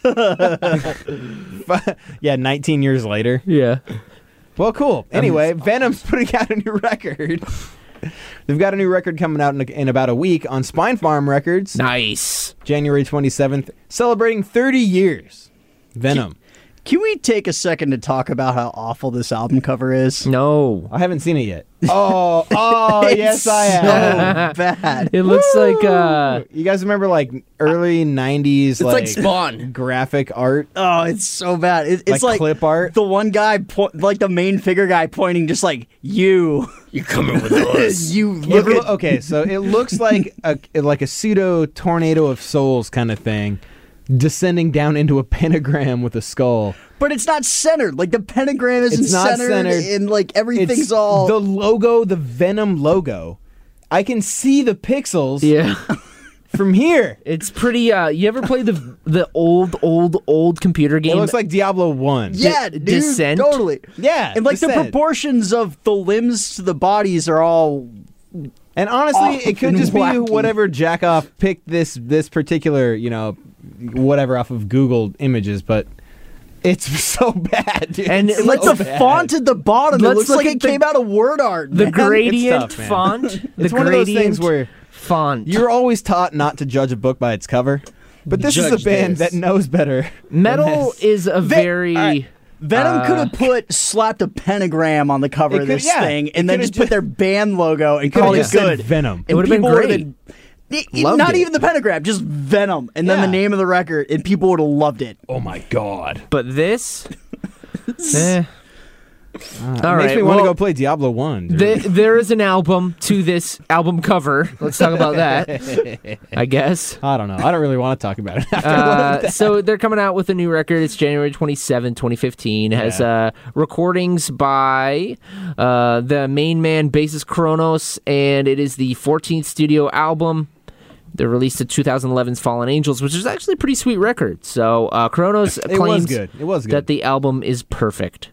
Yeah, 19 years later. Yeah. Well, cool. Anyway, Venom's putting out a new record. They've got a new record coming out in about a week on Spine Farm Records. Nice. January 27th, celebrating 30 years. Venom. Can we take a second to talk about how awful this album cover is? No. I haven't seen it yet. Oh, yes, I have. So bad. It looks like You guys remember like early 90s It's like Spawn. graphic art? Oh, it's so bad. It's like clip art? The one guy, like the main figure guy, pointing just like, you. You're coming with us. You look at... Okay, so it looks like a pseudo tornado of souls kind of thing, descending down into a pentagram with a skull. But it's not centered. Like the pentagram isn't It's not centered, and like everything's It's all the logo, the Venom logo. I can see the pixels from here. It's pretty. You ever play the old computer game? It looks like Diablo 1. yeah, dude, Descent? totally. Yeah, And like the Descent. proportions of the limbs to the bodies are all. And honestly, off it could and just be wacky. whatever jackoff picked this particular, whatever off of Google Images, but it's so bad, dude. And It's Like so the bad. font at the bottom, it Let's looks look like at it the- came out of word art. the man. gradient It's tough, man. font. It's the one of those gradient things where font. you're always taught not to judge a book by its cover, but this is Judge a band this. that knows better. than Metal this. is a very. all right. Venom could have slapped a pentagram on the cover It of this could- yeah. thing, It and then could've just put their band logo and call Could've it just said good. Venom. It would've been people would've great. Not Loved it. even the pentagram, just Venom, and then Yeah. the name of the record, and people would have loved it. Oh my god! But this. All It right. makes me want to well, go play Diablo 1. dude. there is an album to this album cover. Let's talk about that. I guess. I don't know. I don't really want to talk about it. After So they're coming out with a new record. It's January 27, 2015. It has recordings by the main man, bassist Kronos, and it is the 14th studio album. They released to 2011's Fallen Angels, which is actually a pretty sweet record. So Kronos It was claims good. It was good. that the album is perfect.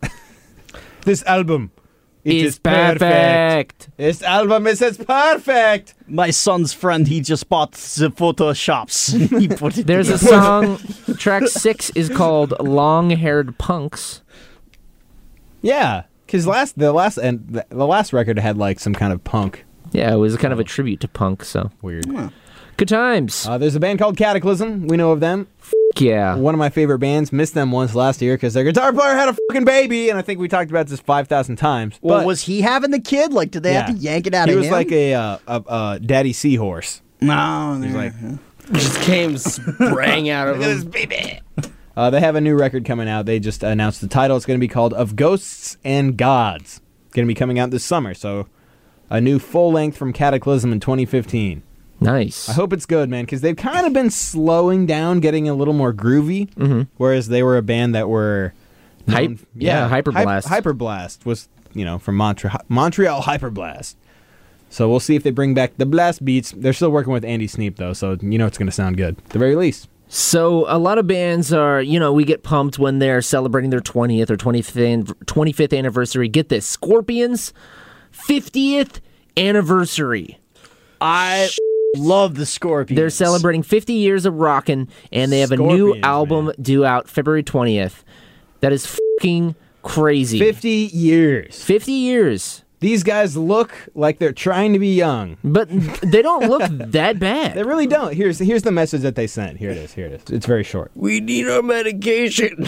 This album it Is is perfect. perfect. This album is perfect. My son's friend, he just bought the Photoshops. He put it There's a together. song, track 6 is called Long Haired Punks. Yeah, because the last record had like some kind of punk. Yeah, it was kind of a tribute to punk, so. Weird. Good times. There's a band called Cataclysm. We know of them. Yeah. One of my favorite bands. Missed them once last year because their guitar player had a fucking baby, and I think we talked about this 5,000 times. Well, But, was he having the kid? Like, did they have to yank it out he of him? was like a daddy seahorse. No. He's like, Just came spraying out of him. baby. They have a new record coming out. They just announced the title. It's going to be called Of Ghosts and Gods. Going to be coming out this summer. So a new full length from Cataclysm in 2015. Nice. I hope it's good, man, because they've kind of been slowing down, geting a little more groovy, whereas they were a band that were... Hyperblast. Hyperblast was, from Montreal Hyperblast. So we'll see if they bring back the blast beats. They're still working with Andy Sneap, though, so it's going to sound good, at the very least. So a lot of bands are, we get pumped when they're celebrating their 20th or 25th anniversary. Get this, Scorpions, 50th anniversary. I love the Scorpions. They're celebrating 50 years of rockin', and they have a new album due out February 20th. That is fucking crazy. 50 years. 50 years. These guys look like they're trying to be young. But they don't look that bad. They really don't. Here's the message that they sent. Here it is. It's very short. We need our medication.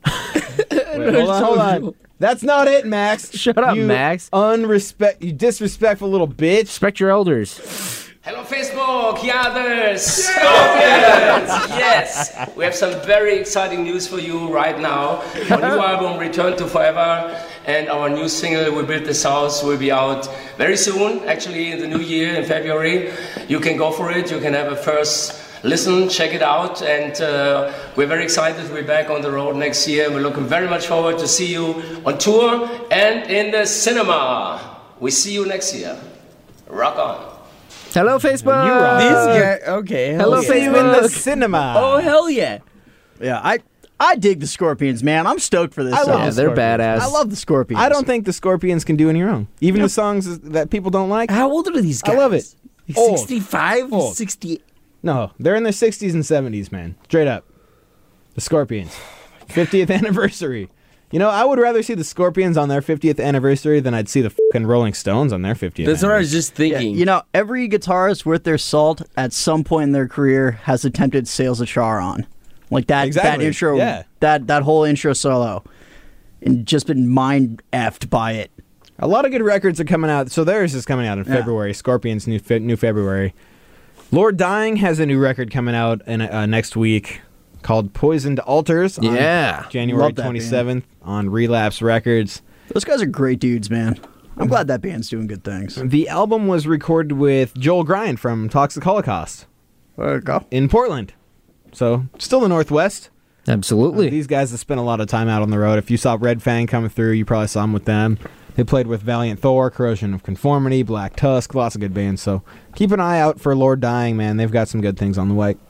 Wait, hold on. That's not it, Max. Shut up, Max. You disrespectful little bitch. Respect your elders. Hello, Facebook. Yeah, there's Scorpions. Yes, we have some very exciting news for you right now. Our new album, Return to Forever, and our new single, We Built This House, will be out very soon, actually in the new year, in February. You can go for it. You can have a first listen, check it out, and we're very excited to be back on the road next year. We're looking very much forward to see you on tour and in the cinema. We see you next year. Rock on. Hello, Facebook. You're right. These guys, okay. Hello, See you in the cinema. Oh, hell yeah. Yeah, I dig the Scorpions, man. I'm stoked for this song. Yeah, they're badass. I love the Scorpions. I don't think the Scorpions can do any wrong. Even the songs that people don't like. How old are these guys? I love it. Like Old. 65? Old. 60? No, they're in their 60s and 70s, man. Straight up. The Scorpions. 50th anniversary. I would rather see the Scorpions on their 50th anniversary than I'd see the fucking Rolling Stones on their 50th That's what I anniversary. was just thinking. Every guitarist worth their salt at some point in their career has attempted Sails of Charon. Like that intro, yeah. that whole intro solo, and just been mind effed by it. A lot of good records are coming out. So theirs is coming out in February. Scorpions, new February. Lord Dying has a new record coming out in next week called Poisoned Altars on January Love that 27th on Relapse Records. Those guys are great dudes, man. I'm glad that band's doing good things. The album was recorded with Joel Grind from Toxic Holocaust There you go. in Portland. So, still the Northwest. Absolutely. These guys have spent a lot of time out on the road. If you saw Red Fang coming through, you probably saw them with them. They played with Valiant Thor, Corrosion of Conformity, Black Tusk, lots of good bands. So, keep an eye out for Lord Dying, man. They've got some good things on the way.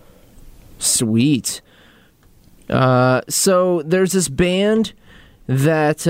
Sweet. So there's this band that,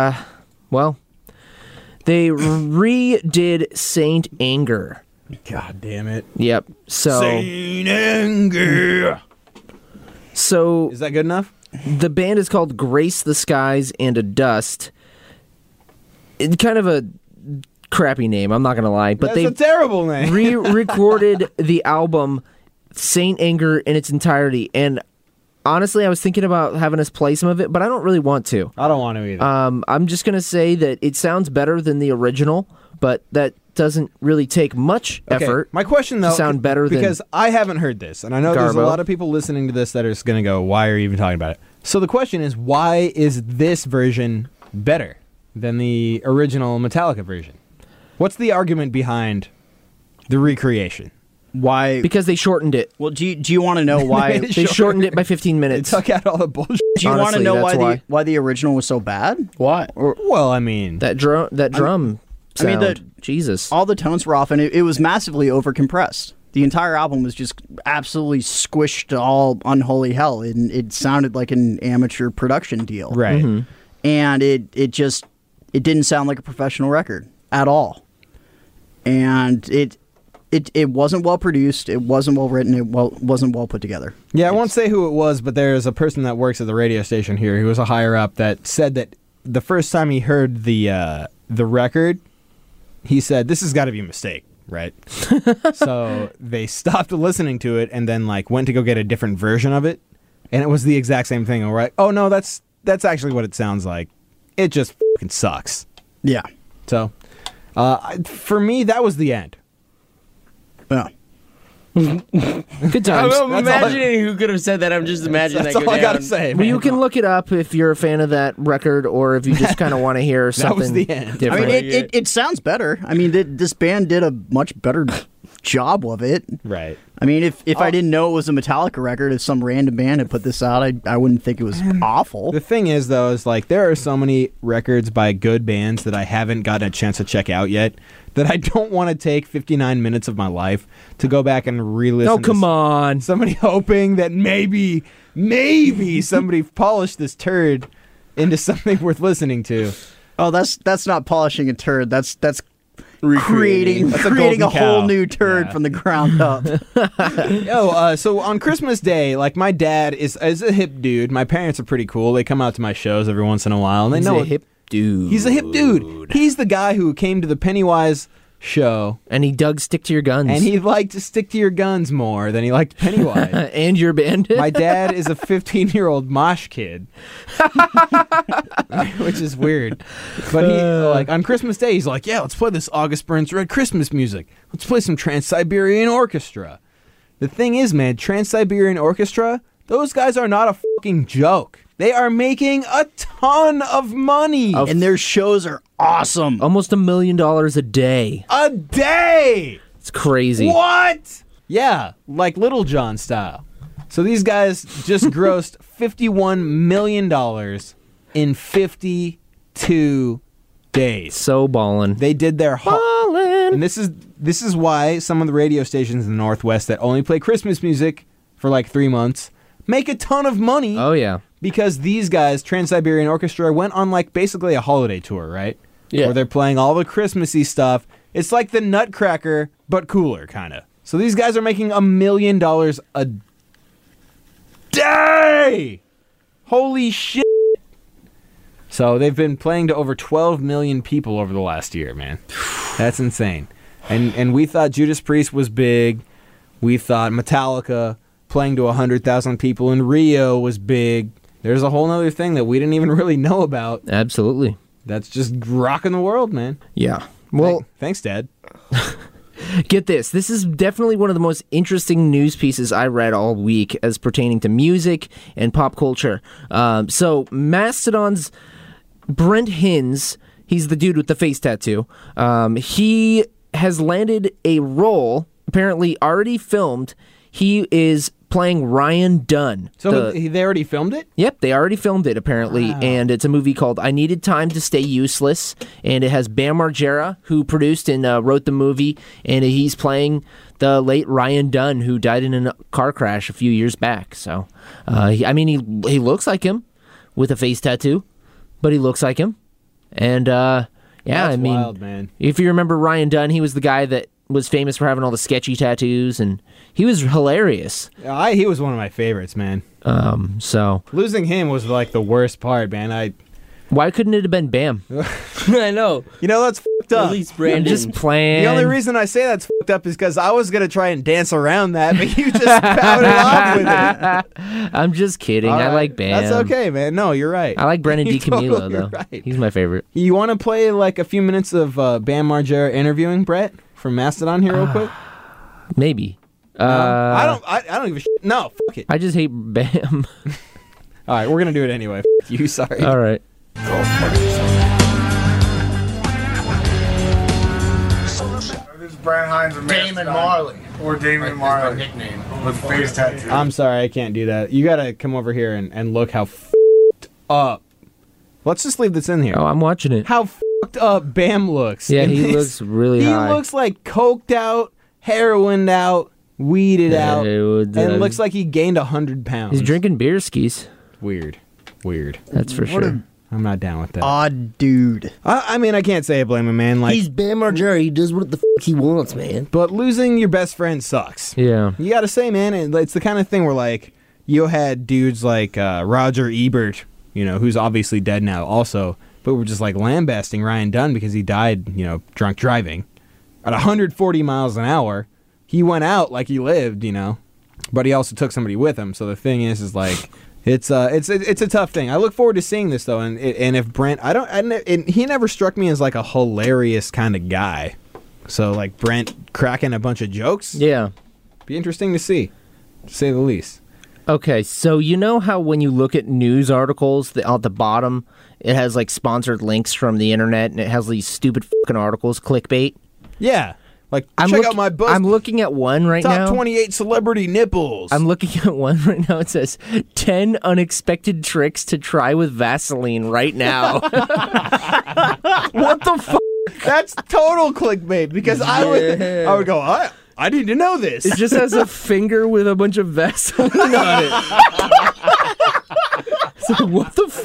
they redid Saint Anger. God damn it. Yep. So Saint Anger. So is that good enough? The band is called Grace the Skies and a Dust. It's kind of a crappy name, I'm not going to lie. But That's a terrible name. re-recorded the album Saint Anger in its entirety, and honestly, I was thinking about having us play some of it, but I don't really want to. I don't want to either. I'm just going to say that it sounds better than the original, but that doesn't really take much effort. My question, though, to sound better because I haven't heard this, and I know there's a Garbo. lot of people listening to this that are just going to go, why are you even talking about it? So the question is, why is this version better than the original Metallica version? What's the argument behind the recreation? Why? Because they shortened it. Well, do you want to know why They shortened it by 15 minutes. They took out all the bullshit. Do you want to Honestly, know that's why the original was so bad? Why? Well, I mean, That drum sound. Jesus. All the tones were off, and it was massively overcompressed. The entire album was just absolutely squished to all unholy hell, and it sounded like an amateur production deal. right. And it didn't sound like a professional record at all. And it wasn't well produced, it wasn't well written, it wasn't well put together. Yeah, I won't say who it was, but there's a person that works at the radio station here who was a higher up that said that the first time he heard the record, he said, this has got to be a mistake, right? So they stopped listening to it and then went to go get a different version of it And it was the exact same thing. And we're like, oh, no, that's actually what it sounds like. It just fucking sucks. Yeah. So, for me, that was the end. Yeah. Good times. I'm imagining who could have said that. I'm just imagining that's that go all I down. gotta say, Well, man. you can look it up if you're a fan of that record, or if you just kind of want to hear something was the end. different. I mean, it sounds better. I mean, this band did a much better job of it. Right. I mean, if I didn't know it was a Metallica record, if some random band had put this out, I wouldn't think it was awful. The thing is, though, is like there are so many records by good bands that I haven't gotten a chance to check out yet that I don't want to take 59 minutes of my life to go back and re-listen. Oh, come on. Somebody hoping that maybe somebody polished this turd into something worth listening to. Oh, that's not polishing a turd. That's Recreating. creating a golden whole cow. new turd from the ground up. So on Christmas Day, like my dad is a hip dude. My parents are pretty cool. They come out to my shows every once in a while, and they know a hip dude. He's a hip dude. He's the guy who came to the Pennywise show, and he dug Stick to Your Guns. and he liked to stick to your guns more than he liked Pennywise. and your band. My dad is a 15-year-old mosh kid, which is weird. But he, like on Christmas Day, he's like, "Yeah, let's play this August Burns Red Christmas music. Let's play some Trans-Siberian Orchestra." The thing is, man, Trans-Siberian Orchestra, those guys are not a fucking joke. They are making a ton of money. And their shows are awesome. Almost $1 million a day. A day! It's crazy. What? Yeah, like Little John style. So these guys just grossed $51 million in 52 days. So ballin'. They did their Ballin'. And this is why some of the radio stations in the Northwest that only play Christmas music for like 3 months make a ton of money. Oh, yeah. Because these guys, Trans-Siberian Orchestra, went on like basically a holiday tour, right? Yeah. Where they're playing all the Christmassy stuff. It's like the Nutcracker, but cooler, kind of. So these guys are making $1 million a day! Holy shit! So they've been playing to over 12 million people over the last year, man. That's insane. And we thought Judas Priest was big. We thought Metallica playing to 100,000 people in Rio was big. There's a whole other thing that we didn't even really know about. Absolutely. That's just rocking the world, man. Yeah. Well, thanks, Dad. Get this. This is definitely one of the most interesting news pieces I read all week as pertaining to music and pop culture. So Mastodon's Brent Hinz, he's the dude with the face tattoo. He has landed a role, apparently already filmed. He is playing Ryan Dunn. So they already filmed it? Yep, they already filmed it, apparently, and it's a movie called I Needed Time to Stay Useless, and it has Bam Margera, who produced and wrote the movie, and he's playing the late Ryan Dunn, who died in a car crash a few years back. So, he looks like him with a face tattoo, but he looks like him. And, That's wild, man. If you remember Ryan Dunn, he was the guy that was famous for having all the sketchy tattoos, and he was hilarious. He was one of my favorites, man. So losing him was like the worst part, man. Why couldn't it have been Bam? I know. You know, that's fucked up. At least Brandon. I'm just playing. The only reason I say that's fucked up is because I was going to try and dance around that, but you just pouted off with it. I'm just kidding. All I right. like Bam. That's okay, man. No, you're right. I like Brendan You're DiCamillo, totally though. right. He's my favorite. You want to play like a few minutes of Bam Margera interviewing Brett from Mastodon here real quick? Maybe. I don't give a shit. No, fuck it. I just hate Bam. All right, we're going to do it anyway. Fuck you, sorry. All right. This is Brian Hines of Damon Marley. Or Damon Marley. Nickname. With face tattoo. I'm sorry, I can't do that. You got to come over here and look how fucked up. Let's just leave this in here. Oh, I'm watching it. How fucked up Bam looks. Yeah, in he this. looks really high. He looks like coked out, heroined out, weeded out, and looks like he gained 100 pounds. He's drinking beer skis. Weird. That's for sure. I'm not down with that. Odd dude. I mean, I can't say I blame him, man. Like, He's Bam Margera. He does what the fuck he wants, man. but losing your best friend sucks. Yeah. You got to say, man, it's the kind of thing where, like, you had dudes like Roger Ebert, who's obviously dead now also, but we're just, like, lambasting Ryan Dunn because he died, drunk driving. At 140 miles an hour, he went out like he lived, but he also took somebody with him. So the thing is like, it's a tough thing. I look forward to seeing this though, and if Brent, he never struck me as like a hilarious kind of guy. So like Brent cracking a bunch of jokes, yeah, be interesting to see, to say the least. Okay, so you know how when you look at news articles, at the bottom, it has like sponsored links from the internet, and it has these stupid fucking articles, clickbait? Yeah. Like, check out my book. I'm looking at one right now. Top 28 celebrity nipples. I'm looking at one right now. It says 10 unexpected tricks to try with Vaseline right now. What the fuck? That's total clickbait, because I would go, I need to know this. It just has a finger with a bunch of Vaseline on it. So what the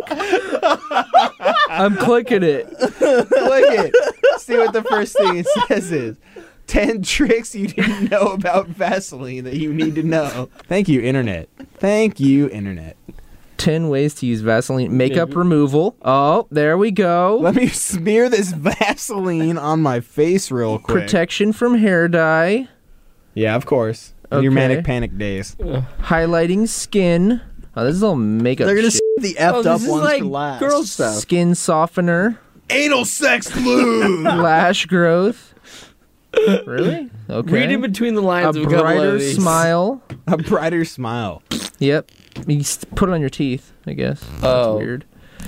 fuck? I'm clicking it. Click it. See what the first thing it says is 10 tricks you didn't know about Vaseline that you need to know. Thank you, Internet. Thank you, Internet. 10 ways to use Vaseline. Makeup removal. Oh, there we go. Let me smear this Vaseline on my face real quick. Protection from hair dye. Yeah, of course. In your manic panic days. Highlighting skin. Oh, this is all makeup. They're gonna shit. save the effed up ones like for last. girl stuff. Skin softener. Anal sex glue. Lash growth. Really? Okay. Read in between the lines. A of a couple brighter of these. smile. A brighter smile. Yep. You put it on your teeth, I guess. Oh. That's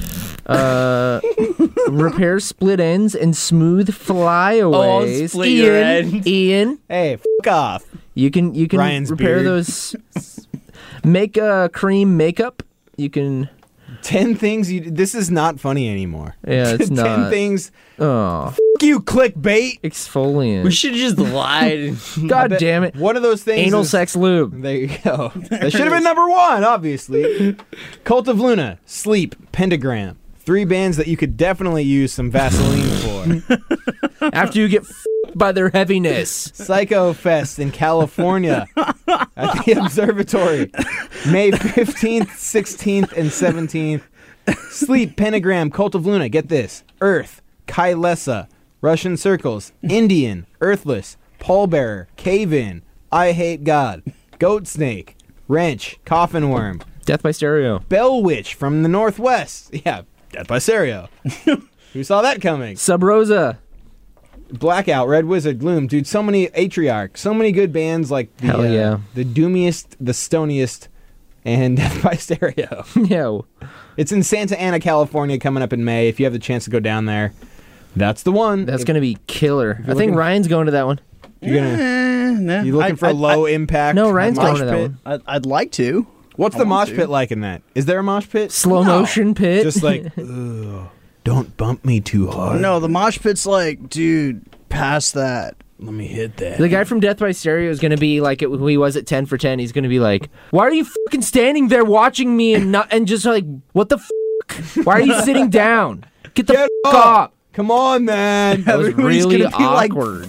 weird. Repair split ends and smooth flyaways. Oh, split your end. Ian. Hey, fuck off. You can Ryan's repair beard. those. Make a cream makeup. You can. 10 things you. This is not funny anymore. Yeah, it's 10 not. things. Oh. Fuck you, clickbait. Exfoliant. We should have just lied. God damn it. One of those things. Anal is, sex lube. There you go. That should have been number 1, obviously. Cult of Luna, Sleep, Pentagram. 3 bands that you could definitely use some Vaseline for. After you get by their heaviness. Psycho Fest in California at the Observatory, May 15th, 16th, and 17th. Sleep, Pentagram, Cult of Luna. Get this. Earth, Kylesa, Russian Circles, Indian, Earthless, Pallbearer, Cave In, I Hate God, Goat Snake, Wrench, Coffin Worm, Death by Stereo, Bell Witch from the Northwest. Yeah, Death by Stereo. Who saw that coming? Sub Rosa, Blackout, Red Wizard, Gloom. Dude, so many Atriarch, so many good bands like the, Hell yeah. The Doomiest, the Stoniest, and Death by Stereo. Yeah. It's in Santa Ana, California, coming up in May. If you have the chance to go down there, that's the one. That's going to be killer. I think Ryan's going to that one. You're gonna. You looking for low impact? No, Ryan's mosh going to that pit? one. I'd like to. What's the mosh pit like in that? Is there a mosh pit? Slow motion pit. Just like, ugh, don't bump me too hard. No, the mosh pit's like, dude, past that. Let me hit that. The guy from Death by Stereo is going to be like who he was at 10 for 10. He's going to be like, "Why are you fucking standing there watching me and just like, what the fuck? Why are you sitting down? Get the fuck up. Come on, man." That was really awkward.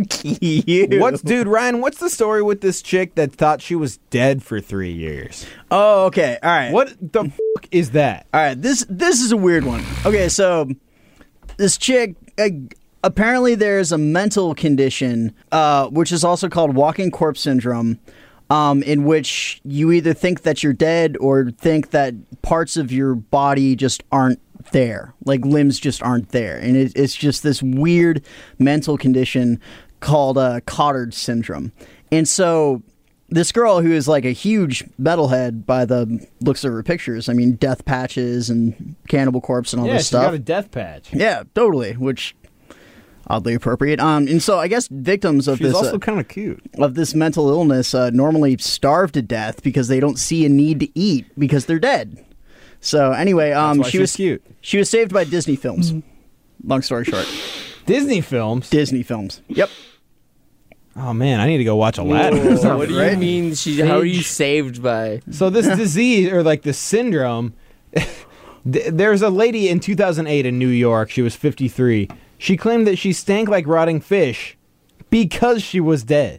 Dude, Ryan, what's the story with this chick that thought she was dead for 3 years? Oh, okay. All right. What the fuck is that? All right. This is a weird one. Okay, so this chick, apparently there's a mental condition, which is also called walking corpse syndrome, in which you either think that you're dead or think that parts of your body just aren't there, like limbs just aren't there, and it's just this weird mental condition called Cotard syndrome. And so this girl, who is like a huge metalhead by the looks of her pictures, I mean, death patches and Cannibal Corpse and all this stuff. Yeah, she got a death patch. Yeah, totally, which oddly appropriate. And so I guess victims of She's this also kind of cute. Of this mental illness normally starve to death because they don't see a need to eat because they're dead. So anyway, she was cute. She was saved by Disney films. Long story short. Disney films? Disney films. Yep. Oh man, I need to go watch Aladdin or something. What do you mean? How are you saved by? So this disease, or like this syndrome, there's a lady in 2008 in New York. She was 53. She claimed that she stank like rotting fish because she was dead.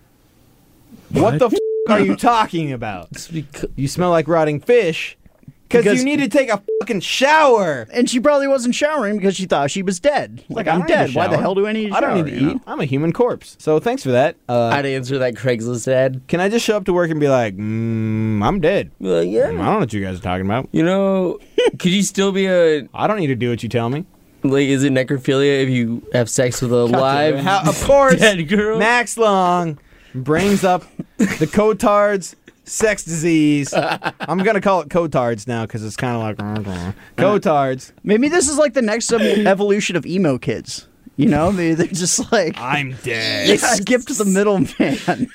What the f*** are you talking about? You smell like rotting fish Because you need to take a fucking shower. And she probably wasn't showering because she thought she was dead. Like, I'm dead. Why the hell do I need to shower? I don't need to eat. I'm a human corpse. So thanks for that. I'd answer that Craigslist ad. Can I just show up to work and be like, I'm dead? Yeah. I don't know what you guys are talking about. You know, could you still be a... I don't need to do what you tell me. Like, is it necrophilia if you have sex with a live of course, dead girl? Max Long brings up the Cotards sex disease. I'm going to call it Cotards now because it's kind of like... Cotards. Maybe this is like the next evolution of emo kids. You know, they're just like... I'm dead. They skipped the middleman.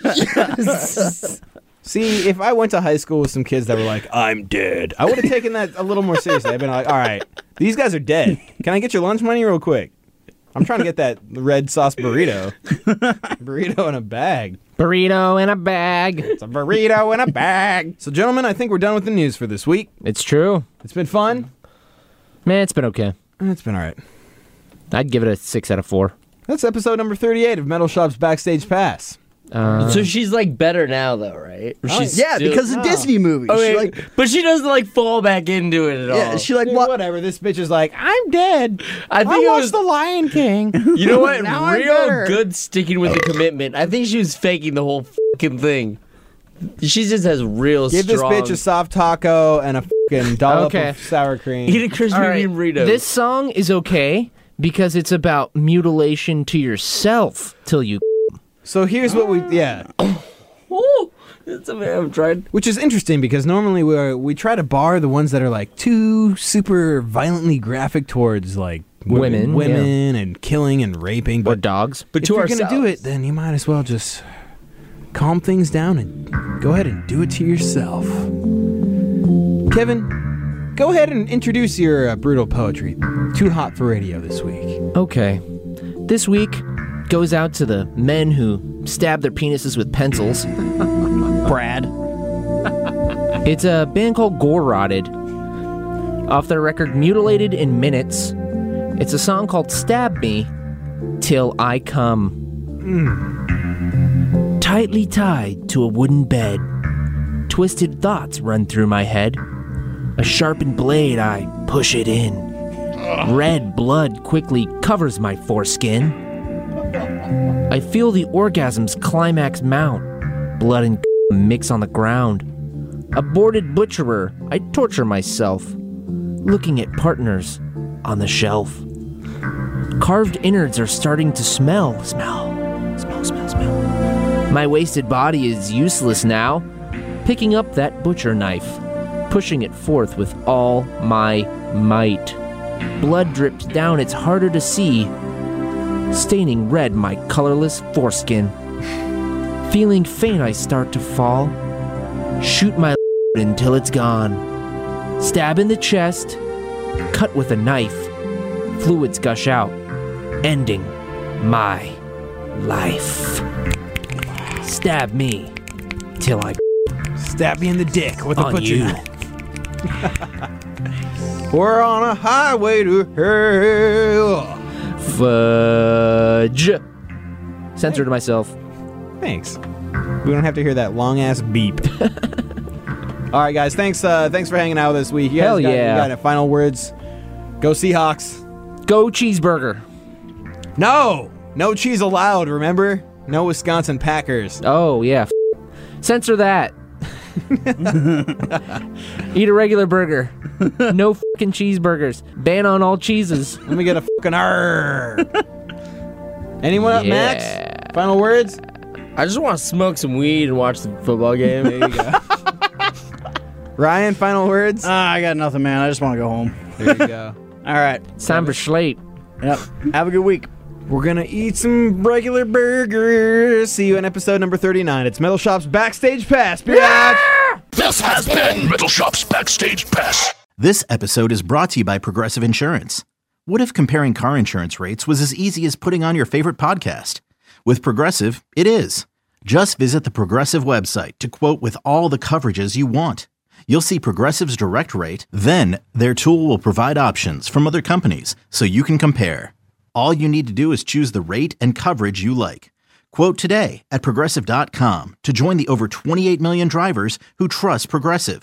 See, if I went to high school with some kids that were like, I'm dead, I would have taken that a little more seriously. I'd been like, all right, these guys are dead. Can I get your lunch money real quick? I'm trying to get that red sauce burrito. Burrito in a bag. Burrito in a bag. It's a burrito in a bag. So, gentlemen, I think we're done with the news for this week. It's true. It's been fun. Man, it's been okay. It's been all right. I'd give it a 6 out of 4. That's episode number 38 of Metal Shop's Backstage Pass. So she's like better now, though, right? Or she's because of Disney movies. Okay, but she doesn't like fall back into it at all. Yeah, she like whatever. This bitch is like, I'm dead. I think watched The Lion King. You know what? Now I'm Real better. good sticking with the commitment. I think she was faking the whole fucking thing. She just has real Give strong... this bitch a soft taco and a fucking dollop of sour cream. Eat a crispy burrito. This song is okay because it's about mutilation to yourself till you... So here's what we, Ooh, it's I've tried. Which is interesting because normally we try to bar the ones that are like too super violently graphic towards like women and killing and raping, or dogs. But if you're gonna do it, then you might as well just calm things down and go ahead and do it to yourself. Kevin, go ahead and introduce your brutal poetry. Too hot for radio this week. Okay, this week goes out to the men who stab their penises with pencils. Brad. It's a band called Gore Rotted. Off their record Mutilated in Minutes, it's a song called Stab Me Till I Come. Tightly tied to a wooden bed, twisted thoughts run through my head. A sharpened blade, I push it in. Red blood quickly covers my foreskin. I feel the orgasm's climax mount. Blood and mix on the ground. Aborted butcherer, I torture myself, looking at partners on the shelf. Carved innards are starting to smell. Smell. My wasted body is useless now. Picking up that butcher knife, pushing it forth with all my might. Blood drips down, it's harder to see, staining red my colorless foreskin. Feeling faint, I start to fall. Shoot my until it's gone. Stab in the chest, cut with a knife. Fluids gush out, ending my life. Stab me till I stab me in the dick with a butcher you. knife. We're on a highway to hell. Fudge. Censored myself. Thanks. We don't have to hear that long ass beep. All right, guys. Thanks for hanging out this week. You guys you got final words. Go Seahawks. Go cheeseburger. No cheese allowed. Remember? No Wisconsin Packers. Oh yeah. Censor that. Eat a regular burger. No fucking cheeseburgers. Ban on all cheeses. Let me get a fucking R. Anyone up, Max? Final words? I just want to smoke some weed and watch the football game. There you go. Ryan, final words? I got nothing, man. I just want to go home. There you go. All right. It's time for sleep. Yep. Have a good week. We're going to eat some regular burgers. See you in episode number 39. It's Metal Shop's Backstage Pass. Yeah! This has been Metal Shop's Backstage Pass. This episode is brought to you by Progressive Insurance. What if comparing car insurance rates was as easy as putting on your favorite podcast? With Progressive, it is. Just visit the Progressive website to quote with all the coverages you want. You'll see Progressive's direct rate, then their tool will provide options from other companies so you can compare. All you need to do is choose the rate and coverage you like. Quote today at Progressive.com to join the over 28 million drivers who trust Progressive.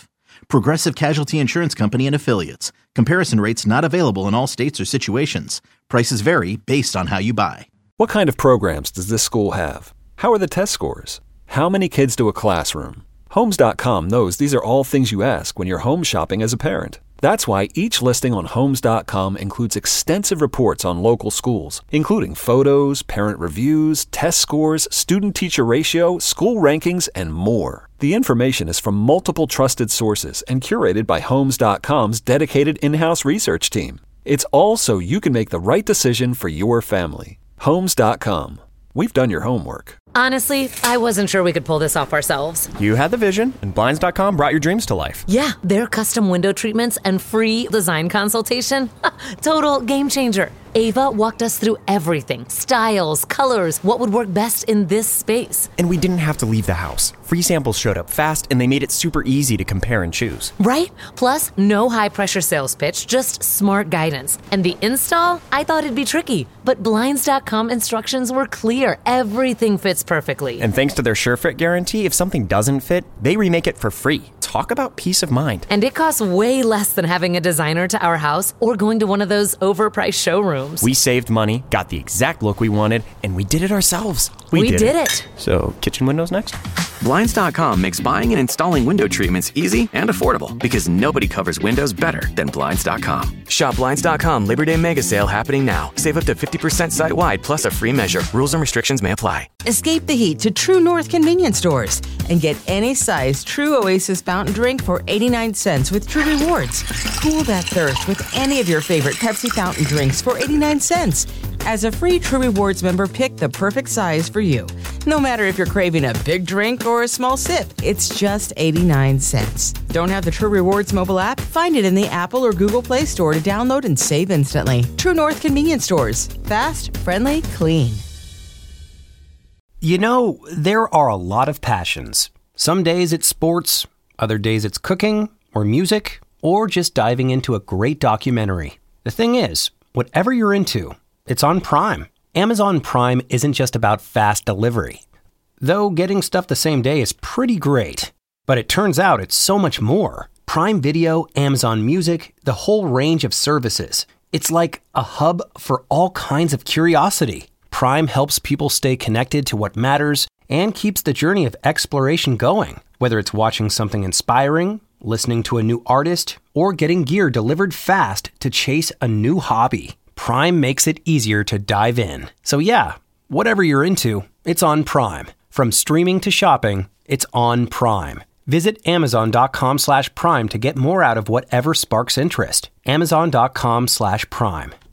Progressive Casualty Insurance Company and Affiliates. Comparison rates not available in all states or situations. Prices vary based on how you buy. What kind of programs does this school have? How are the test scores? How many kids do a classroom? Homes.com knows these are all things you ask when you're home shopping as a parent. That's why each listing on Homes.com includes extensive reports on local schools, including photos, parent reviews, test scores, student-teacher ratio, school rankings, and more. The information is from multiple trusted sources and curated by Homes.com's dedicated in-house research team. It's all so you can make the right decision for your family. Homes.com. We've done your homework. Honestly, I wasn't sure we could pull this off ourselves. You had the vision, and Blinds.com brought your dreams to life. Yeah, their custom window treatments and free design consultation. Total game changer. Ava walked us through everything. Styles, colors, what would work best in this space. And we didn't have to leave the house. Free samples showed up fast, and they made it super easy to compare and choose. Right? Plus, no high-pressure sales pitch, just smart guidance. And the install? I thought it'd be tricky, but Blinds.com instructions were clear. Everything fits perfectly. And thanks to their SureFit guarantee, if something doesn't fit, they remake it for free. Talk about peace of mind. And it costs way less than having a designer to our house or going to one of those overpriced showrooms. We saved money, got the exact look we wanted, and we did it ourselves. We did it. So, kitchen windows next? Blinds.com makes buying and installing window treatments easy and affordable because nobody covers windows better than Blinds.com. Shop Blinds.com Labor Day Mega Sale happening now. Save up to 50% site-wide plus a free measure. Rules and restrictions may apply. Escape the heat to True North convenience stores and get any size True Oasis fountain drink for 89 cents with True Rewards. Cool that thirst with any of your favorite Pepsi fountain drinks for 89 cents. As a free True Rewards member, pick the perfect size for you. No matter if you're craving a big drink or a small sip, it's just 89 cents. Don't have the True Rewards mobile app? Find it in the Apple or Google Play Store to download and save instantly. True North convenience stores. Fast, friendly, clean. You know, there are a lot of passions. Some days it's sports, other days it's cooking or music, or just diving into a great documentary. The thing is, whatever you're into, it's on Prime. Amazon Prime isn't just about fast delivery. Though getting stuff the same day is pretty great. But it turns out it's so much more. Prime Video, Amazon Music, the whole range of services. It's like a hub for all kinds of curiosity. Prime helps people stay connected to what matters and keeps the journey of exploration going. Whether it's watching something inspiring, listening to a new artist, or getting gear delivered fast to chase a new hobby. Prime makes it easier to dive in. So yeah, whatever you're into, it's on Prime. From streaming to shopping, it's on Prime. Visit Amazon.com/Prime to get more out of whatever sparks interest. Amazon.com/Prime.